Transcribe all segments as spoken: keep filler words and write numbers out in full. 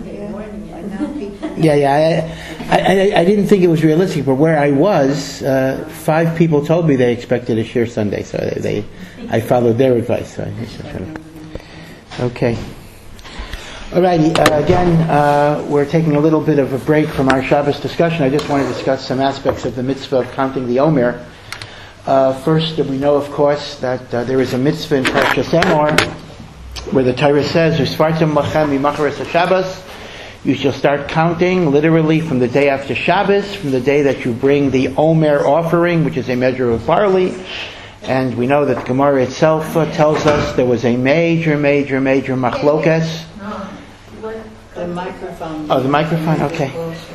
Sunday Yeah. morning. I know people. Yeah, yeah. I, I, I didn't think it was realistic, but where I was, uh, five people told me they expected a shir Sunday, so they, they I followed their advice. So I, okay. Alrighty. Uh, again, uh, we're taking a little bit of a break from our Shabbos discussion. I just want to discuss some aspects of the mitzvah of counting the Omer. Uh, first, we know, of course, that uh, there is a mitzvah in Parshas Emor where the Torah says, "Usfartem lachem mimacharas haShabbos." You shall start counting literally from the day after Shabbos, from the day that you bring the Omer offering, which is a measure of barley. And we know that the Gemara itself uh, tells us there was a major, major, major machlokas. The microphone. Oh, the microphone. Okay.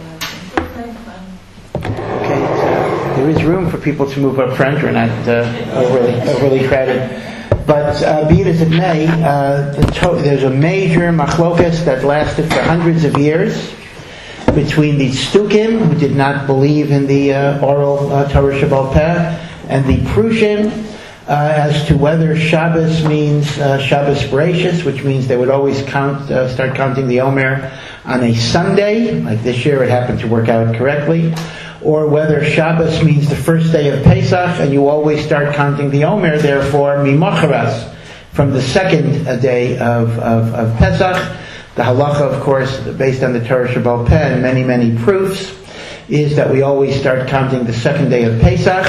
Okay. So there is room for people to move up front. We're not uh, overly, overly crowded. But uh, be it as it may, uh, the to- there's a major machlokas that lasted for hundreds of years between the Stukim, who did not believe in the uh, oral uh, Torah Shebaal Peh, and the Prushim, uh, as to whether Shabbos means uh, Shabbos Bereshis, which means they would always count, uh, start counting the Omer on a Sunday, like this year it happened to work out correctly, or whether Shabbos means the first day of Pesach, and you always start counting the Omer, therefore, mimacharas, from the second day of, of, of Pesach. The halacha, of course, based on the Torah Shebaal Peh and many, many proofs, is that we always start counting the second day of Pesach,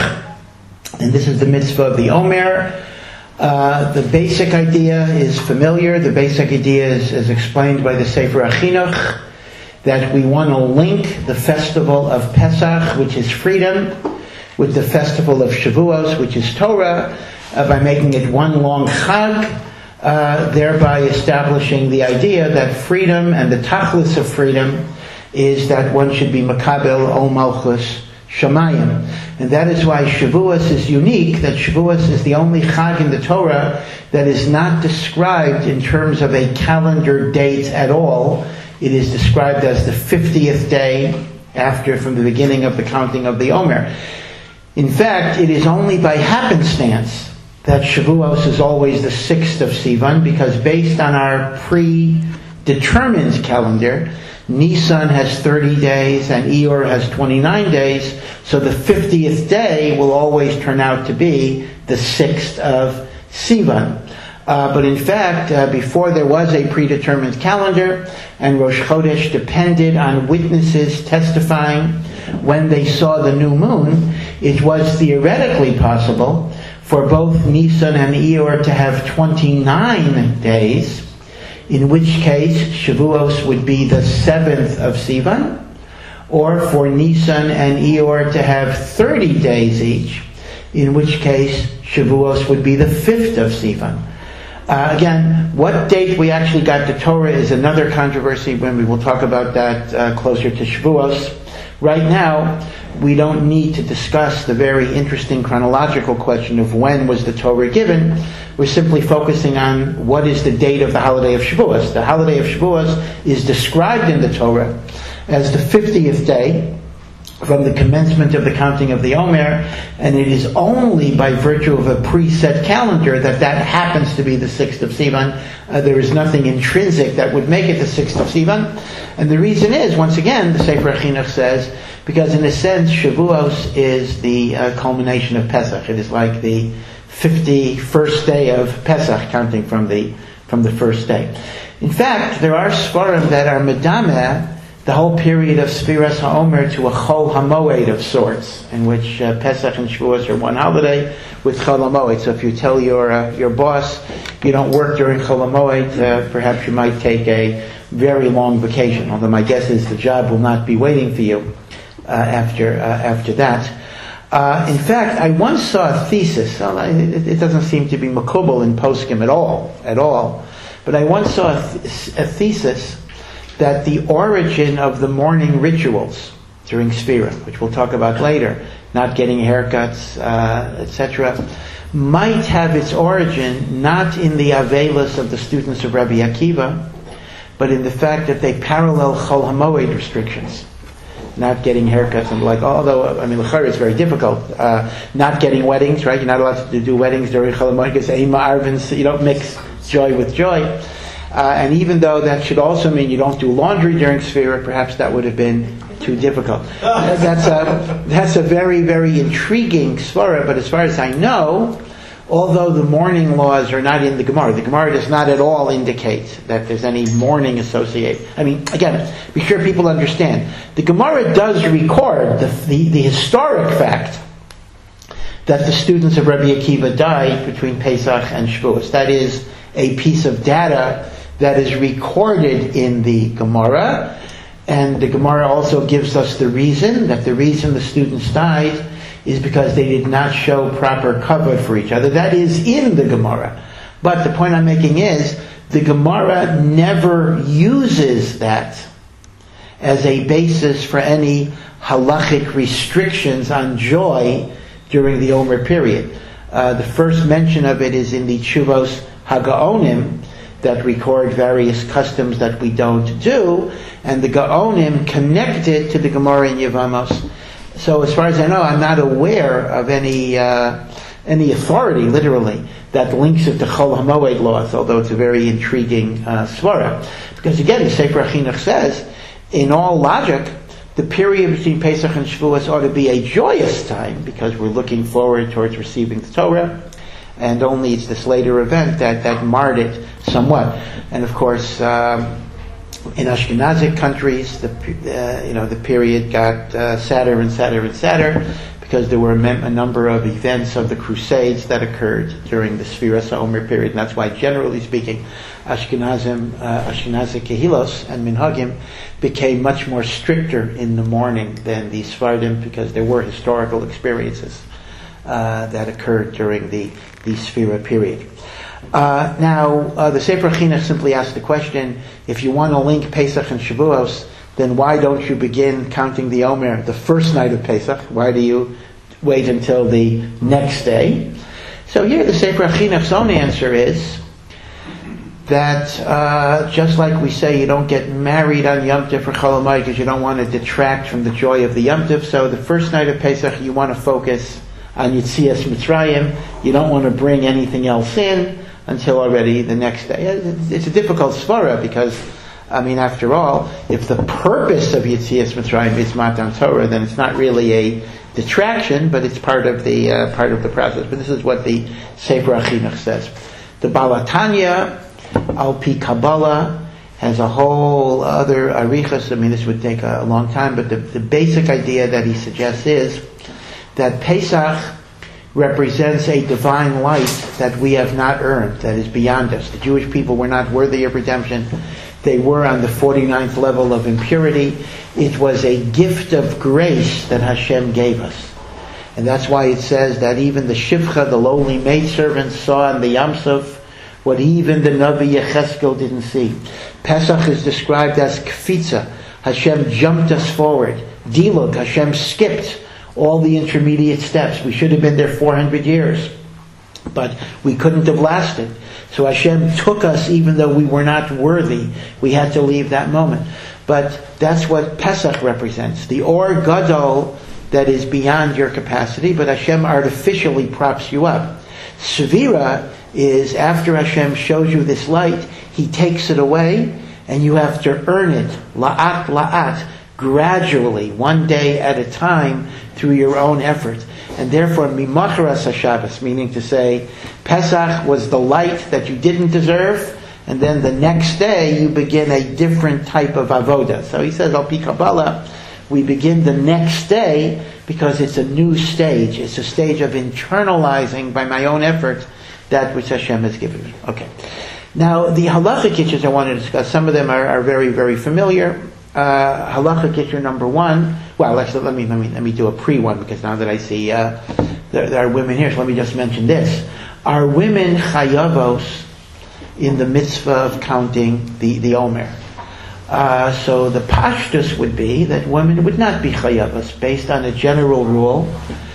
and this is the mitzvah of the Omer. Uh, the basic idea is familiar. The basic idea is, is explained by the Sefer HaChinuch, that we want to link the festival of Pesach, which is freedom, with the festival of Shavuos, which is Torah, uh, by making it one long Chag, uh, thereby establishing the idea that freedom and the tachlis of freedom is that one should be Makabel Ol Malchus Shamayim. And that is why Shavuos is unique, that Shavuos is the only Chag in the Torah that is not described in terms of a calendar date at all. It is described as the fiftieth day after, from the beginning of the counting of the Omer. In fact, it is only by happenstance that Shavuos is always the sixth of Sivan, because based on our predetermined calendar, Nisan has thirty days and Iyar has twenty-nine days, so the fiftieth day will always turn out to be the sixth of Sivan. Uh, but in fact, uh, before there was a predetermined calendar, and Rosh Chodesh depended on witnesses testifying when they saw the new moon, it was theoretically possible for both Nisan and Iyar to have twenty-nine days, in which case Shavuos would be the seventh of Sivan, or for Nisan and Iyar to have thirty days each, in which case Shavuos would be the fifth of Sivan. Uh, again, what date we actually got the Torah is another controversy, when we will talk about that uh, closer to Shavuos. Right now, we don't need to discuss the very interesting chronological question of when was the Torah given. We're simply focusing on what is the date of the holiday of Shavuos. The holiday of Shavuos is described in the Torah as the fiftieth day from the commencement of the counting of the Omer, and it is only by virtue of a preset calendar that that happens to be the sixth of Sivan. Uh, there is nothing intrinsic that would make it the sixth of Sivan. And the reason is, once again, the Sefer HaChinuch says, because in a sense, Shavuos is the uh, culmination of Pesach. It is like the fifty-first day of Pesach, counting from the from the first day. In fact, there are Sfarim that are medameh the whole period of Sfiras HaOmer to a Chol HaMoed of sorts, in which uh, Pesach and Shavuos are one holiday with Chol HaMoed. So if you tell your uh, your boss you don't work during Chol HaMoed, uh, perhaps you might take a very long vacation, although my guess is the job will not be waiting for you uh, after uh, after that. Uh, in fact, I once saw a thesis, it, it doesn't seem to be makubal in poskim at all, at all, but I once saw a, th- a thesis that the origin of the morning rituals during Sfira, which we'll talk about later, not getting haircuts, uh, et cetera, might have its origin not in the avelis of the students of Rabbi Akiva, but in the fact that they parallel Chol HaMoed restrictions. Not getting haircuts and like, although, I mean, l'chara is very difficult. Uh, not getting weddings, right? You're not allowed to do weddings during Chol HaMoed because Eima Arvin, you don't mix joy with joy. Uh, and even though that should also mean you don't do laundry during Sefira, perhaps that would have been too difficult. That's a, that's a very, very intriguing svara, but as far as I know, although the mourning laws are not in the Gemara, the Gemara does not at all indicate that there's any mourning associated. I mean, again, be sure people understand. The Gemara does record the, the, the historic fact that the students of Rabbi Akiva died between Pesach and Shavuos. That is a piece of data that is recorded in the Gemara, and the Gemara also gives us the reason, that the reason the students died is because they did not show proper cover for each other. That is in the Gemara. But the point I'm making is, the Gemara never uses that as a basis for any halachic restrictions on joy during the Omer period. Uh, the first mention of it is in the Tshuvos HaGaonim, that record various customs that we don't do, and the Gaonim connect it to the Gemara in Yevamos. So as far as I know, I'm not aware of any uh, any authority, literally, that links it to Chol HaMoed laws, although it's a very intriguing uh, svara. Because again, the Sefer HaChinuch says, in all logic, the period between Pesach and Shavuos ought to be a joyous time, because we're looking forward towards receiving the Torah, and only it's this later event that, that marred it somewhat. And of course, um, in Ashkenazic countries, the uh, you know the period got uh, sadder and sadder and sadder, because there were a, mem- a number of events of the Crusades that occurred during the Sfiras HaOmer period, and that's why, generally speaking, Ashkenazim, uh, Ashkenazic Kehilos and Minhagim became much more stricter in the mourning than the Sfardim, because there were historical experiences uh, that occurred during the, the Sfira period. Uh, now, uh, the Sefer HaChinuch simply asked the question, if you want to link Pesach and Shavuos, then why don't you begin counting the Omer the first night of Pesach? Why do you wait until the next day? So here the Sefer HaChinuch's own answer is that uh, just like we say you don't get married on Yom Tov for Chol Hamoed because you don't want to detract from the joy of the Yom Tov, so the first night of Pesach you want to focus on Yetzias Mitzrayim. You don't want to bring anything else in until already the next day. It's a difficult svara because, I mean, after all, if the purpose of Yetzias Mitzrayim is Matan Torah, then it's not really a detraction, but it's part of the uh, part of the process. But this is what the Sefer HaChinuch says. The Baal HaTanya, Al Pi Kabbalah, has a whole other arichas. I mean, this would take a, a long time, but the, the basic idea that he suggests is that Pesach represents a divine light that we have not earned, that is beyond us. The Jewish people were not worthy of redemption. They were on the forty-ninth level of impurity. It was a gift of grace that Hashem gave us. And that's why it says that even the Shivcha, the lowly maidservant, saw in the Yam Suf what even the Navi Yecheskel didn't see. Pesach is described as kfitza. Hashem jumped us forward. Diluk, Hashem skipped all the intermediate steps. We should have been there four hundred years, but we couldn't have lasted. So Hashem took us even though we were not worthy. We had to leave that moment. But that's what Pesach represents. The Or Gadol that is beyond your capacity, but Hashem artificially props you up. Sevira is after Hashem shows you this light, He takes it away, and you have to earn it. La'at, la'at. Gradually, one day at a time, through your own effort. And therefore, mimacharas HaShabbos, meaning to say, Pesach was the light that you didn't deserve, and then the next day you begin a different type of avoda. So he says, Al Pi Kabbalah, we begin the next day because it's a new stage. It's a stage of internalizing by my own effort that which Hashem has given me. Okay. Now, the halachic issues I want to discuss, some of them are, are very, very familiar. Uh, halachic issue number one. Well, actually, let me let me let me do a pre one, because now that I see uh, there, there are women here, so let me just mention this: are women chayavos in the mitzvah of counting the the Omer? Uh, so the pashtus would be that women would not be chayavos, based on a general rule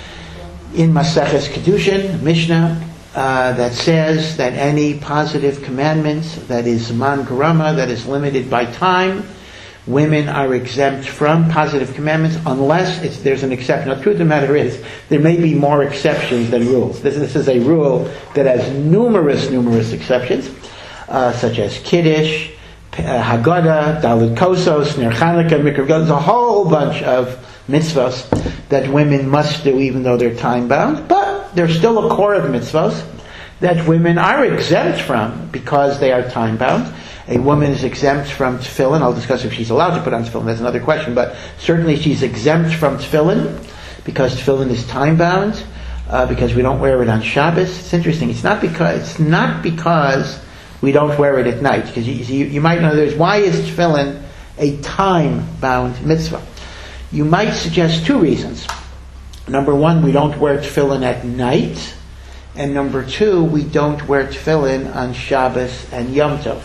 in Maseches Kedushin Mishnah uh, that says that any positive commandments that is man garama, that is limited by time, women are exempt from positive commandments unless it's, there's an exception. Now, the truth of the matter is, there may be more exceptions than rules. This, this is a rule that has numerous, numerous exceptions. uh, such as Kiddush, uh, Haggadah, Daled Kosos, Ner Chanukah, Mikra V'Gad. There's a whole bunch of mitzvahs that women must do even though they're time-bound, but there's still a core of mitzvahs that women are exempt from because they are time-bound. A woman is exempt from tefillin. I'll discuss if she's allowed to put on tefillin. That's another question, but certainly she's exempt from tefillin because tefillin is time-bound, uh, because we don't wear it on Shabbos. It's interesting. It's not because it's not because we don't wear it at night, because you, you, you might know there's why is tefillin a time-bound mitzvah? You might suggest two reasons. Number one, we don't wear tefillin at night, and number two, we don't wear tefillin on Shabbos and Yom Tov.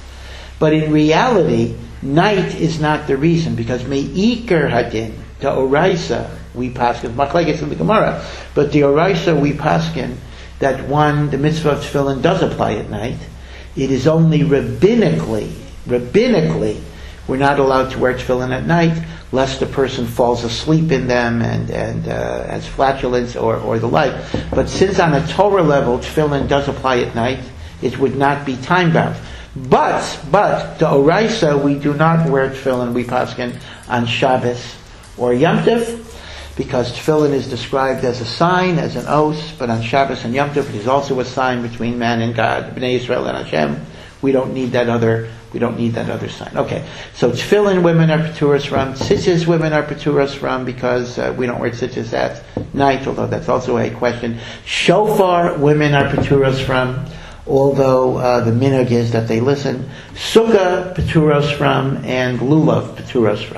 But in reality, night is not the reason, because me'ikar hadin, the oraisa, we paskin, machlekes in the Gemara, but the oraisa we paskin that one, the mitzvah of tefillin does apply at night. It is only rabbinically, rabbinically, we're not allowed to wear tefillin at night, lest the person falls asleep in them and, and uh, has flatulence or, or the like. But since on a Torah level, tefillin does apply at night, it would not be time-bound. But, but, the oraisa, we do not wear tefillin, we paskin, on Shabbos or Yom Tov, because tefillin is described as a sign, as an oath, but on Shabbos and Yom Tov it is also a sign between man and God, Bnei Yisrael and Hashem. We don't need that other, we don't need that other sign. Okay, so tefillin women are paturas from, tzitzis women are paturas from, because uh, we don't wear tzitzis at night, although that's also a question. Shofar women are paturas from, although uh, the minhag is that they listen. Sukkah paturos from, and lulav paturos from.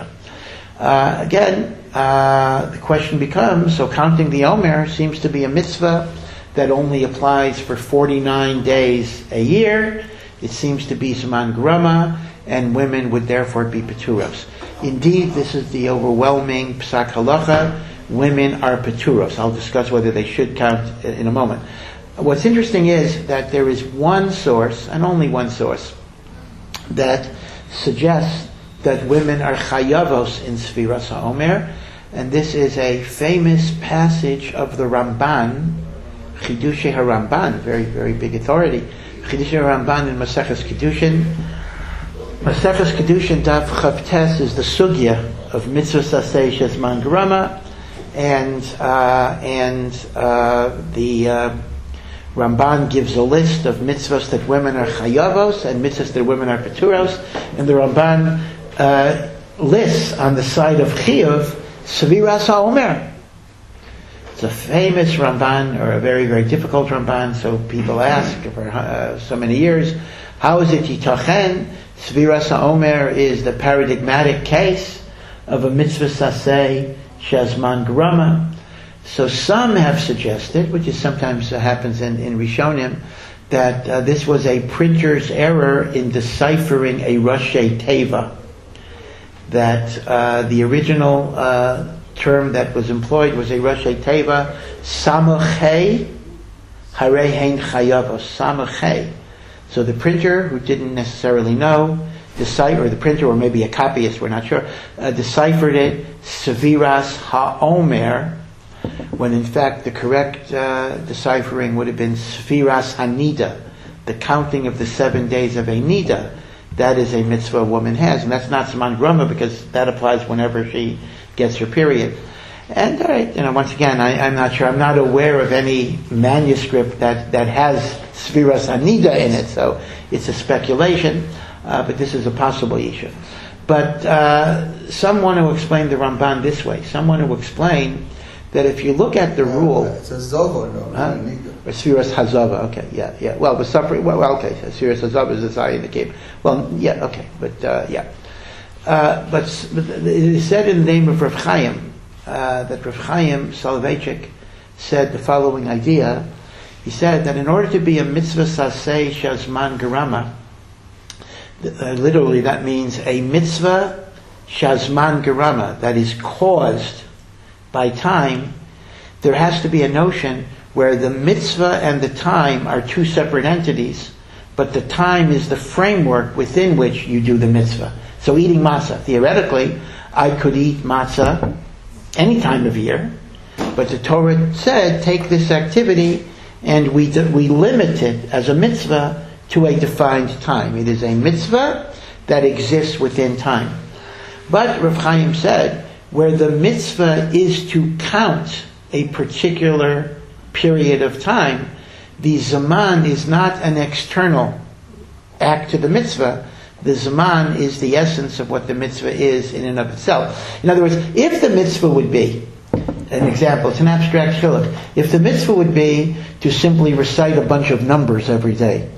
Uh, again, uh, the question becomes, so counting the Omer seems to be a mitzvah that only applies for forty-nine days a year. It seems to be Zman Grama, and women would therefore be paturos. Indeed, this is the overwhelming psak halacha. Women are paturos. I'll discuss whether they should count in a moment. What's interesting is that there is one source, and only one source, that suggests that women are chayavos in Sfiras HaOmer, and this is a famous passage of the Ramban, Chidushei HaRamban, very, very big authority, Chidushei HaRamban in Maseches Kedushin. Maseches Kedushin Daf Chavtes is the sugya of mitzvah saseh shezman grama, and uh, and uh, the uh, Ramban gives a list of mitzvahs that women are chayavos and mitzvahs that women are paturos, and the Ramban uh, lists on the side of chiyuv Sfiras HaOmer. It's a famous Ramban, or a very, very difficult Ramban, so people ask for uh, so many years, how is it yitachen? Sfiras HaOmer is the paradigmatic case of a mitzvah saseh shezman grama. So some have suggested, which is sometimes uh, happens in, in Rishonim, that uh, this was a printer's error in deciphering a Rashi Teva. That uh, the original uh, term that was employed was a Rashi Teva, Samachei Harei Hein Chayavos, Samachei. So the printer, who didn't necessarily know, decipher, or the printer, or maybe a copyist, we're not sure, uh, deciphered it, Sfiras HaOmer, when in fact the correct uh, deciphering would have been Sfiras HaNida, the counting of the seven days of a Nida. That is a mitzvah a woman has, and that's not Zman Grama, because that applies whenever she gets her period. And all right, you know, once again, I, I'm not sure, I'm not aware of any manuscript that, that has Sfiras HaNida in it, so it's a speculation, uh, but this is a possible issue. But uh, some want to explain the Ramban this way. Some want to explain that if you look at the rule, it's a zova, no, huh? Or Sfiras Hazava, okay, yeah, yeah. Well, the suffering, well, well okay, so Sfiras Hazava is the Zayah in the cave. Well, yeah, okay, but uh, yeah, uh, but, but it is said in the name of Rav Chaim uh, that Rav Chaim Soloveitchik said the following idea. He said that in order to be a mitzvah saseh shazman garama, uh, literally that means a mitzvah shazman garama, that is caused by time, there has to be a notion where the mitzvah and the time are two separate entities, but the time is the framework within which you do the mitzvah. So eating matzah, theoretically, I could eat matzah any time of year, but the Torah said, take this activity, and we we limit it as a mitzvah to a defined time. It is a mitzvah that exists within time. But Rav Chaim said, where the mitzvah is to count a particular period of time, the zaman is not an external act to the mitzvah. The zaman is the essence of what the mitzvah is in and of itself. In other words, if the mitzvah would be, an example, it's an abstract chiluk, if the mitzvah would be to simply recite a bunch of numbers every day,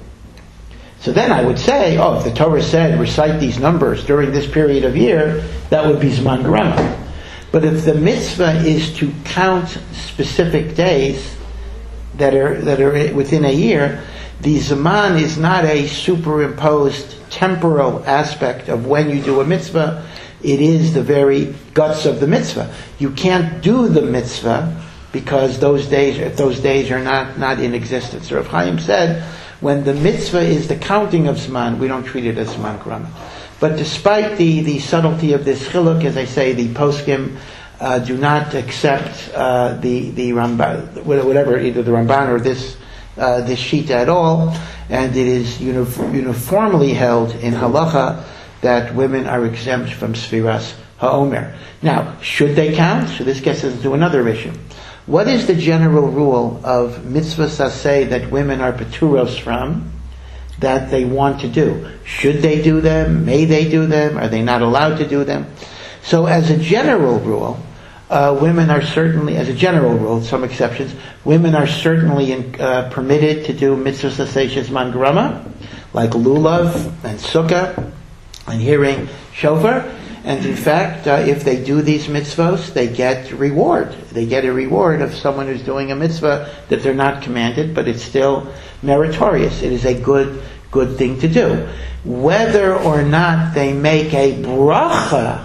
so then I would say, oh, if the Torah said recite these numbers during this period of year, that would be Zman Garama. But if the mitzvah is to count specific days that are that are within a year, the Zaman is not a superimposed temporal aspect of when you do a mitzvah. It is the very guts of the mitzvah. You can't do the mitzvah because those days, if those days are not, not in existence. Rav Chaim said, when the mitzvah is the counting of Zman, we don't treat it as Zman Garama. But despite the, the subtlety of this chiluk, as I say, the poskim uh, do not accept uh, the the Ramban, whatever, either the Ramban or this uh, this shita at all, and it is uni- uniformly held in halacha that women are exempt from Sfiras HaOmer. Now, should they count? So this gets us into another issue. What is the general rule of mitzvahs aseh that women are peturos from, that they want to do? Should they do them? May they do them? Are they not allowed to do them? So as a general rule, uh, women are certainly, as a general rule, some exceptions, women are certainly in, uh, permitted to do mitzvahs aseh shezman garama, like lulav and sukkah, and hearing shofar. And in fact, uh, if they do these mitzvahs, they get reward. They get a reward of someone who's doing a mitzvah that they're not commanded, but it's still meritorious. It is a good, good thing to do. Whether or not they make a bracha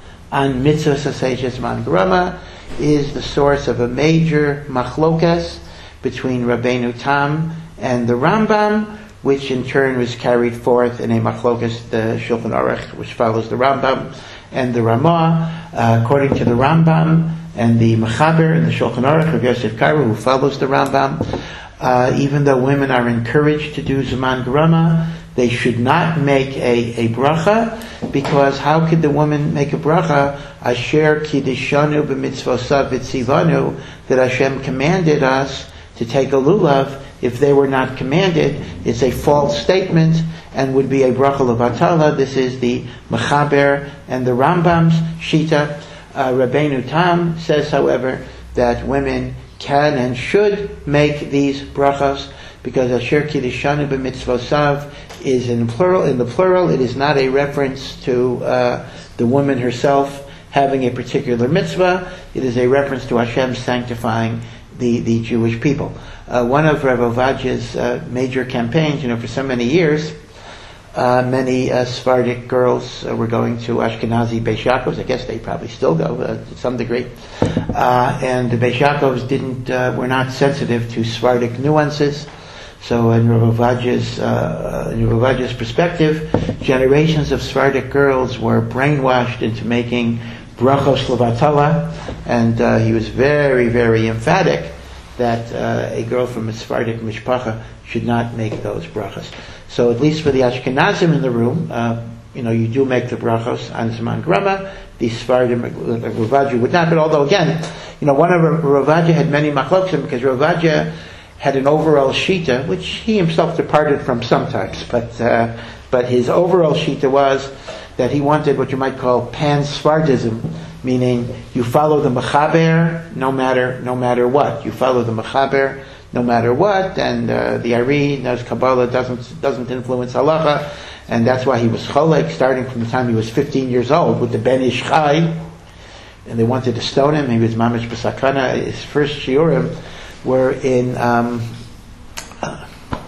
on mitzvahs aseh shezman garama is the source of a major machlokas between Rabbeinu Tam and the Rambam, which in turn was carried forth in a machlokas, the Shulchan Aruch, which follows the Rambam, and the Ramah, uh, according to the Rambam, and the Mechaber and the Shulchan Aruch of Yosef Karo, who follows the Rambam. Uh, even though women are encouraged to do Zman Garama, they should not make a, a bracha, because how could the woman make a bracha? Asher kiddushanu b'mitzvosav v'tzivanu, that Hashem commanded us to take a lulav. If they were not commanded, it's a false statement and would be a bracha levatala. This is the Mechaber and the Rambam's shita. Uh, Rabbeinu Tam says, however, that women can and should make these brachas, because Asher Kiddushanu b'mitzvosav is in plural. In the plural, it is not a reference to uh, the woman herself having a particular mitzvah. It is a reference to Hashem sanctifying the, the Jewish people. Uh, one of Rav Ovadia's uh, major campaigns, you know, for so many years, uh, many uh, Sephardic girls uh, were going to Ashkenazi Beis Yaakovs. I guess they probably still go uh, to some degree. Uh, and the Beis Yaakovs didn't, uh, were not sensitive to Sephardic nuances. So in Rav Ovadia's, uh, in Rav Ovadia's perspective, generations of Sephardic girls were brainwashed into making brachos levatala, and uh, he was very, very emphatic that uh, a girl from a Sephardic mishpacha should not make those brachos. So at least for the Ashkenazim in the room, uh, you know, you do make the brachos on Zman Garama. The Sephardim, like Rav Ovadia would not. But although again, you know, one of Rav Ovadia had many machlokim, because Rav Ovadia had an overall shita, which he himself departed from sometimes, but uh, but his overall shita was that he wanted what you might call pan-Sfardism, meaning you follow the Mechaber no matter no matter what. You follow the Mechaber no matter what, and uh, the Ari knows Kabbalah doesn't doesn't influence halacha, and that's why he was cholek starting from the time he was fifteen years old with the Ben Ish Chai, and they wanted to stone him. He was mamish b'sakana. His first shiurim were in um, uh,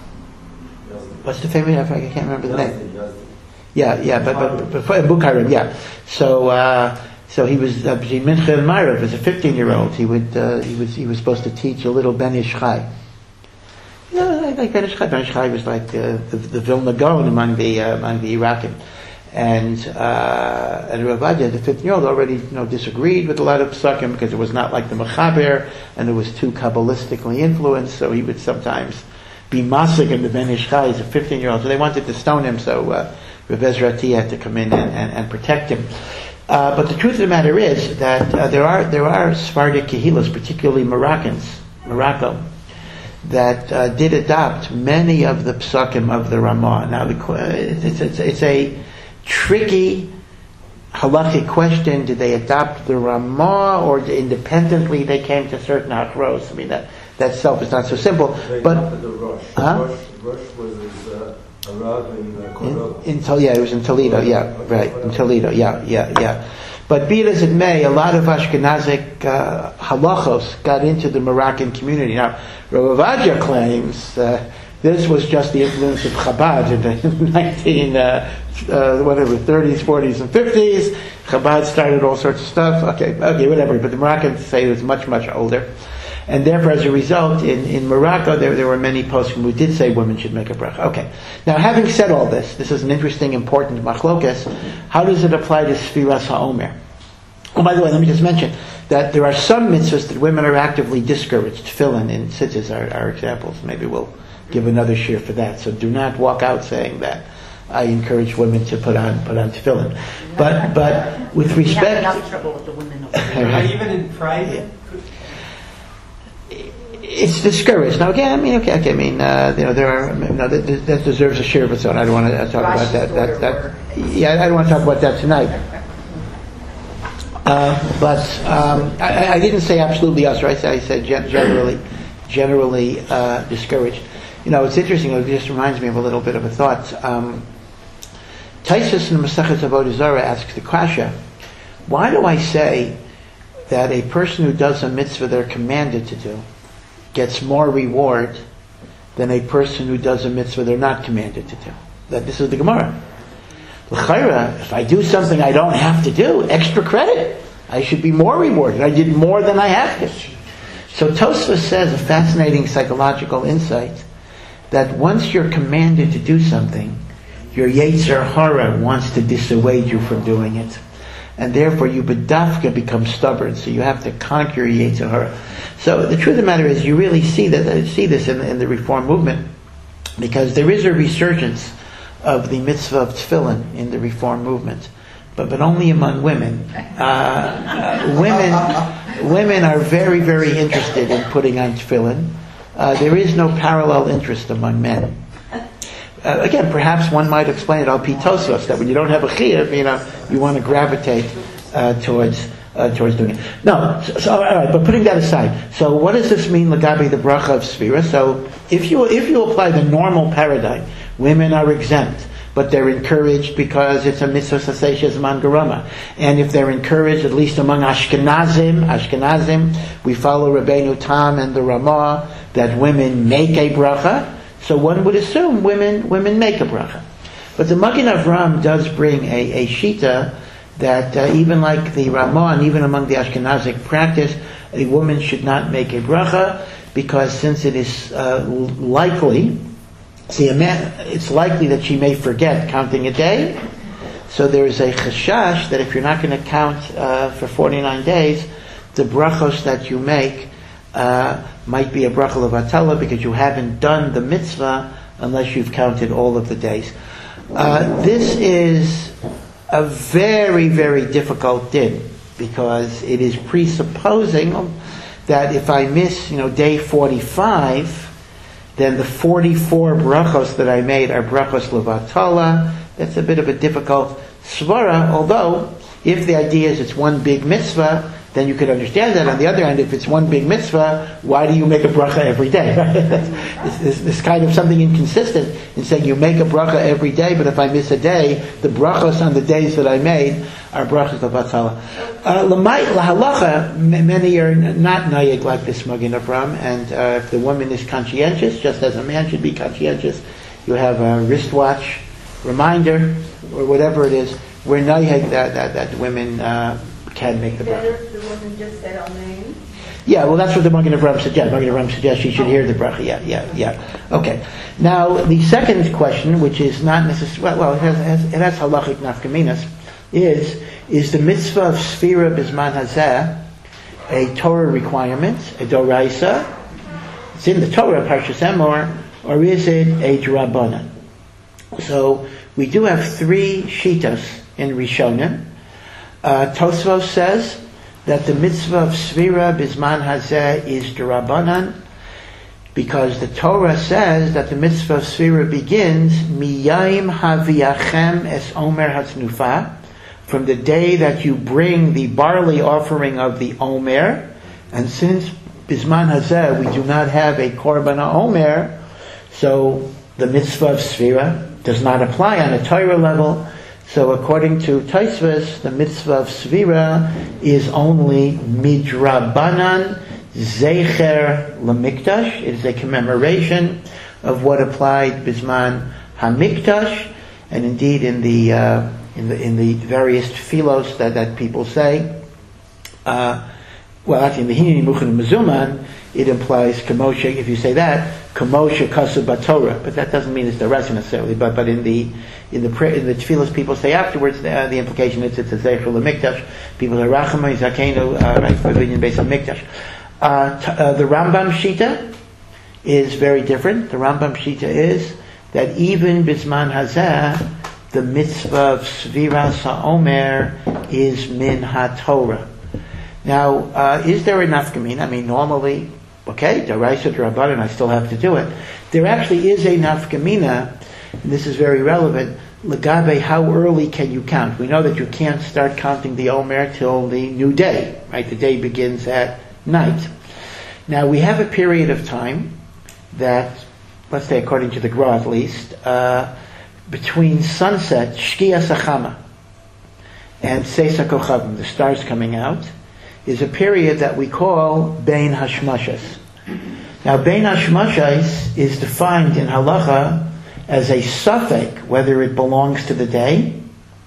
what's the famous? I can't remember the name. Yeah, yeah, but but, but, but Bukharim, yeah. So uh, so he was uh, between Mincha and Ma'ariv as a fifteen-year-old. He would uh, he was he was supposed to teach a little Ben Ish Chai. You know, like, like Ben Ish Chai. Ben Ish Chai was like uh, the the Vilna Gaon among the uh, among the Irakim, and uh, and Rav Ovadia, the fifteen-year-old, already you know disagreed with a lot of psukim because it was not like the Mechaber and it was too kabbalistically influenced. So he would sometimes be masik in the Ben Ish Chai. He's a fifteen-year-old, so they wanted to stone him. So uh, Rav Ezra T had to come in and, and, and protect him. Uh, but the truth of the matter is that uh, there are there are Sephardic Kehilos, particularly Moroccans, Morocco, that uh, did adopt many of the psukim of the Ramah. Now, the, it's, it's, it's a tricky halachic question. Did they adopt the Ramah, or independently they came to certain hakros? I mean, that that itself is not so simple. They but adopted the Rosh. Huh? Rosh, Rosh was his, uh, a rav in uh, Cordova. In, in Tol- yeah, it was in Toledo. Yeah, right, in Toledo. Yeah, yeah, yeah. But be it as it may, a lot of Ashkenazic uh, halachos got into the Moroccan community. Now, Rav Ovadia claims uh, this was just the influence of Chabad in the nineteen uh, uh, whatever thirties, forties, and fifties. Chabad started all sorts of stuff. Okay, okay, whatever. But the Moroccans say it was much, much older, and therefore, as a result, in, in Morocco, there there were many poskim who did say women should make a bracha. Okay, now having said all this, this is an interesting, important machlokas. How does it apply to Sfiras HaOmer? Oh, by the way, let me just mention that there are some mitzvahs that women are actively discouraged. Tefillin and tzitzis are, are examples. Maybe we'll give another share for that. So do not walk out saying that I encourage women to put on put on tefillin. But but with respect, we have enough trouble with the women over there. Right. Even in private. It's discouraged. Now again, I mean, okay, okay I mean, uh, you know, there are, no, that, that deserves a share of its own. I don't want to talk about that. That, that, yeah, I don't want to talk about that tonight. Uh, but um, I, I didn't say absolutely us, right? I said generally, generally uh, discouraged. You know, it's interesting. It just reminds me of a little bit of a thought. Um, Taisus in Masechet Avodah Zarah asks the kasha, why do I say that a person who does a mitzvah they're commanded to do gets more reward than a person who does a mitzvah they're not commanded to do? That this is the Gemara. L'chaira, if I do something I don't have to do, extra credit. I should be more rewarded. I did more than I have to. So Tosfos says a fascinating psychological insight that once you're commanded to do something, your Yetzer Hara wants to dissuade you from doing it. And therefore you bedafka become stubborn, so you have to conquer your Yetzer Hara. So the truth of the matter is you really see that see this in, in the Reform movement, because there is a resurgence of the mitzvah of tefillin in the Reform movement, but but only among women. Uh, uh, women women are very, very interested in putting on tefillin. Uh, there is no parallel interest among men. Uh, again, perhaps one might explain it al pi Tosfos, that when you don't have a chiyuv, you know, you want to gravitate uh, towards uh, towards doing it. No, so, so all right. But putting that aside, so what does this mean, Lagabi, the bracha of Sfira? So if you if you apply the normal paradigm, women are exempt, but they're encouraged because it's a mitzvah sasei zman garama. And if they're encouraged, at least among Ashkenazim, Ashkenazim, we follow Rabbeinu Tam and the Ramah, that women make a bracha. So one would assume women women make a bracha. But the Magen Avram does bring a, a shita that uh, even like the Ramah and even among the Ashkenazic practice, a woman should not make a bracha, because since it is uh, likely, see, a man, it's likely that she may forget counting a day. So there is a chashash that if you're not going to count uh, for forty-nine days, the brachos that you make uh, might be a bracha levatala, because you haven't done the mitzvah unless you've counted all of the days. Uh, this is a very, very difficult din, because it is presupposing that if I miss, you know, day forty-five, then the forty-four brachos that I made are brachos levatala. That's a bit of a difficult svara, although if the idea is it's one big mitzvah, then you could understand that. On the other hand, if it's one big mitzvah, why do you make a bracha every day? It's this kind of something inconsistent in saying you make a bracha every day, but if I miss a day, the brachos on the days that I made are brachos levatala. Lahalacha, many are not nayig like this Magen Avram, and uh, if the woman is conscientious, just as a man should be conscientious, you have a wristwatch reminder, or whatever it is, we're nayig that, that, that women uh, can make the bracha. The woman just said amen. Yeah, well, that's what the Magen Avram suggests. Magen Avram suggests she should hear the bracha. Yeah, yeah, yeah. Okay. Now, the second question, which is not necessarily, well, well, it has, it has halachic nafkaminas, is, is the mitzvah of Sfira Bizman Hazeh a Torah requirement, a Doraisa? It's in the Torah, Parshas Emor, or is it a D'Rabbanan? So we do have three shitas in Rishonim. Uh, Tosfos says that the mitzvah of Svira Bisman Hazeh is D'Rabbanan, because the Torah says that the mitzvah of Svira begins Miyayim Haviachem Es Omer Hatnufa, from the day that you bring the barley offering of the Omer. And since Bisman Hazeh we do not have a Korban Omer, so the mitzvah of Svira does not apply on a Torah level. So according to Tosfos, the mitzvah of Svira is only Midrabanan Zecher Lamikdash. It is a commemoration of what applied Bisman Hamikdash, and indeed in the uh, in the in the various tefillos that, that people say, uh, well, actually in the Hineni Muchan Mezuman, it implies Kamosha. If you say that, Kamosha Kasu Batorah, but that doesn't mean it's the rest necessarily. But but in the in the in the tefillos people say afterwards, the, the implication is it's a Zecher Lamikdash. People say Rachamay Zakenu, uh, right, for the base of Mikdash. Uh, t- uh, the Rambam Shita is very different. The Rambam Shita is that even Bisman Hazeh, the mitzvah of Sviras HaOmer is min HaTorah. Now, uh, is there a nafkamina? I mean, normally, okay, D'Oraisa D'Rabbanan, I still have to do it. There actually is a nafkamina, and this is very relevant. Lagabe, how early can you count? We know that you can't start counting the Omer till the new day, right? The day begins at night. Now we have a period of time that, let's say according to the Gra at least, uh, between sunset, Shkia Sachama, and Seisa Kochavim, the stars coming out, is a period that we call Bein Hashmashas. Now Bein Hashmashas is defined in Halacha as a suffix, whether it belongs to the day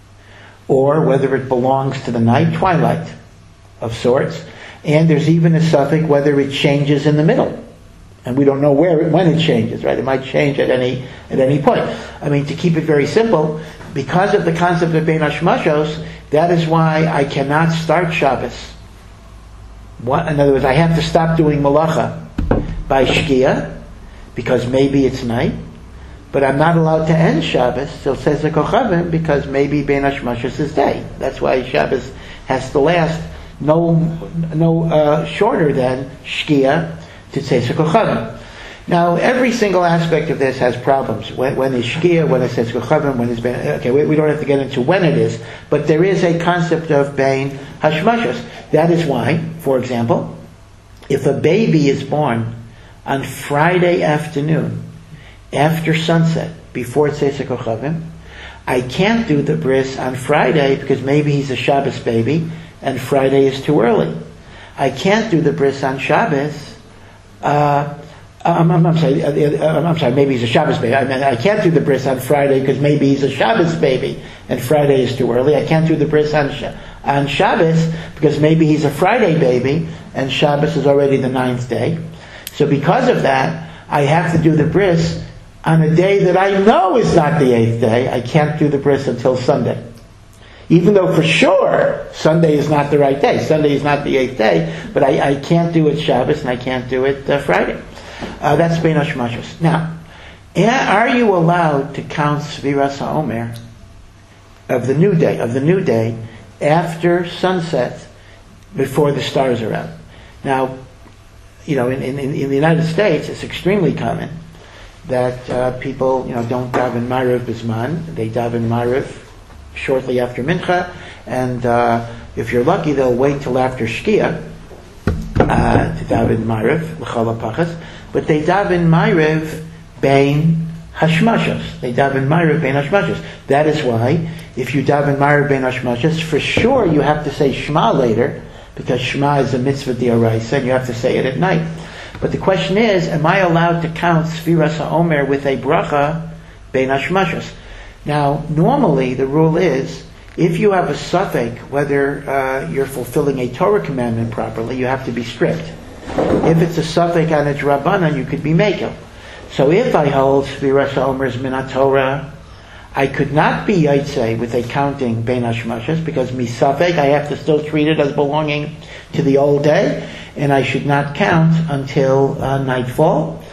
or whether it belongs to the night, twilight of sorts. And there's even a suffix whether it changes in the middle, and we don't know where it, when it changes. Right? It might change at any at any point. I mean, to keep it very simple, because of the concept of Bein Hashmashos, that is why I cannot start Shabbos. What, in other words, I have to stop doing Malacha by Shkia, because maybe it's night, but I'm not allowed to end Shabbos till Seisa Kochavim, because maybe Bein Hashmashos is day. That's why Shabbos has to last no no uh, shorter than Shkia to Seisa Kochavim. Now, every single aspect of this has problems. When, when is Shkia, when is Seisa Kochavim, when is Bein... Okay, we, we don't have to get into when it is, but there is a concept of Bein Hashmashos. That is why, for example, if a baby is born on Friday afternoon, after sunset, before Seisa Kochavim, I can't do the bris on Friday because maybe he's a Shabbos baby, and Friday is too early. I can't do the bris on Shabbos. Uh, I'm, I'm, I'm sorry. Uh, I'm sorry. Maybe he's a Shabbos baby. I mean, I can't do the bris on Friday because maybe he's a Shabbos baby, and Friday is too early. I can't do the bris on on Shabbos because maybe he's a Friday baby, and Shabbos is already the ninth day. So because of that, I have to do the bris on a day that I know is not the eighth day. I can't do the bris until Sunday. Even though for sure Sunday is not the right day. Sunday is not the eighth day, but I, I can't do it Shabbos and I can't do it uh, Friday. Uh, that's Bein Hashmashos. Now, are you allowed to count Sviras HaOmer of the new day, of the new day, after sunset, before the stars are out? Now, you know, in, in, in the United States, it's extremely common that uh, people, you know, don't daven Ma'ariv Bisman. They daven Ma'ariv shortly after Mincha, and uh, if you're lucky, they'll wait till after Shkia uh, to daven Ma'ariv, l'chol hapachas. But they daven Ma'ariv Bein Hashmashos. They daven Ma'ariv Bein Hashmashos. That is why, if you daven Ma'ariv Bein Hashmashos, for sure you have to say Shema later, because Shema is a mitzvah d'oraisa, and you have to say it at night. But the question is, am I allowed to count Sfiras HaOmer with a bracha Bein Hashmashos? Now, normally the rule is, if you have a suffix, whether uh, you're fulfilling a Torah commandment properly, you have to be strict. If it's a suffix on a D'Rabbanan, you could be mekel. So if I hold Sfiras HaOmer is min HaTorah, I could not be Yaitse with a counting Bein Hashmashos, because misafek, I have to still treat it as belonging to the old day, and I should not count until uh, nightfall.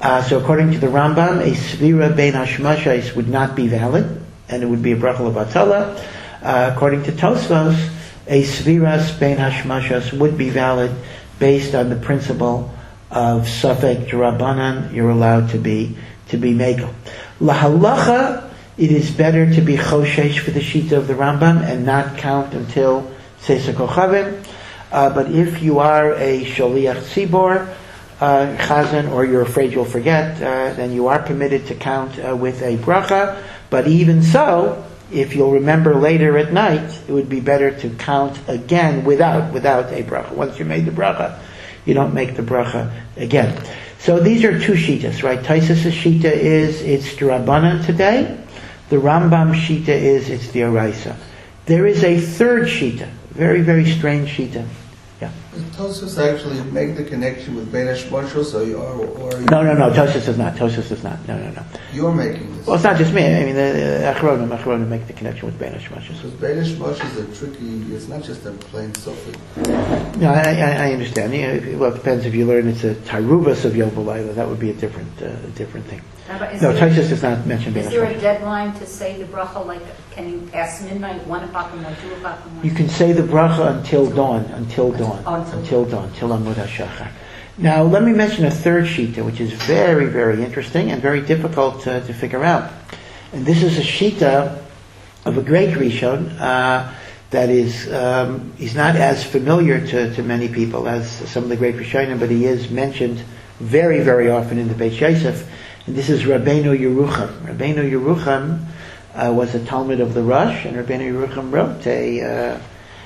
Uh, so according to the Rambam, a svira bein hashmashos would not be valid, and it would be a bracha levatala. Uh, according to Tosfos, a sviras bein hashmashos would be valid based on the principle of safek drabanan. You're allowed to be to be megal. Lahalacha, it is better to be choshesh for the shita of the Rambam and not count until Seisa Kochavim. Uh, but if you are a sholiach tzibor, uh, chazan, or you're afraid you'll forget, uh, then you are permitted to count uh, with a bracha. But even so, if you'll remember later at night, it would be better to count again without without a bracha. Once you made the bracha, you don't make the bracha again. So these are two shitas, right? Taisus' shita is it's D'Rabbanan today. The Rambam shita is it's the Oraisa. There is a third shita, very very strange shita. Yeah. Does Tosfos actually make the connection with Bein Hashmashos, or you are, or you No, no, no. Tosfos does not. Tosfos does not. No, no, no. You're making this. Well, it's not just me. I mean, the Achronim, Achronim make the connection with Bein Hashmashos. Because Bein Hashmashos is a tricky. It's not just a plain suffix. No, I, I, I understand. Yeah, well, it depends if you learn it's a Taruvas of Yom V'Layla. That would be a different, uh, a different thing. Is No, there- Tosfos does not mention Bein Is there a Hashmashos. deadline to say the bracha? Like, can you ask midnight, one o'clock in the morning, two o'clock in the morning? You can say the bracha until dawn, until dawn, Oh, until- until dawn, till Amud HaShachar. Now, let me mention a third shita, which is very, very interesting and very difficult uh, to figure out. And this is a shita of a great Rishon uh, that is, um, he's not as familiar to, to many people as some of the great Rishonim, but he is mentioned very, very often in the Beit Yosef. And this is Rabbeinu Yerucham. Rabbeinu Yerucham uh, was a Talmud of the Rosh, and Rabbeinu Yerucham wrote a uh,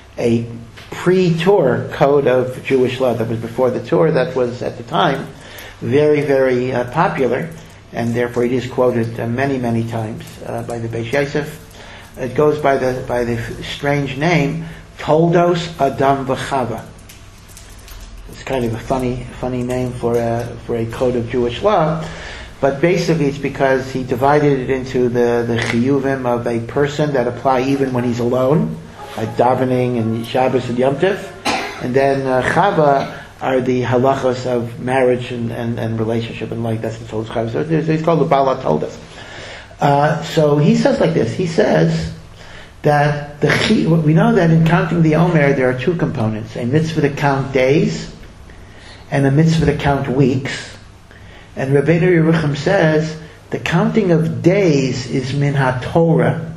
a pre-Torah code of Jewish law that was before the Torah, that was at the time very, very uh, popular, and therefore it is quoted uh, many, many times uh, by the Beis Yosef. It goes by the by the strange name Toldos Adam V'Chava. It's kind of a funny, funny name for a for a code of Jewish law, but basically it's because he divided it into the the chiyuvim of a person that apply even when he's alone, like davening and Shabbos and Yom Tov, and then uh, Chava are the halachos of marriage and, and, and relationship and like that's the Toldos Chava. So it's called the Bala Toldos. Uh, so he says like this. He says that the we know that in counting the Omer there are two components: a mitzvah to count days and a mitzvah to count weeks. And Rabbeinu Yerucham says the counting of days is min ha-Torah,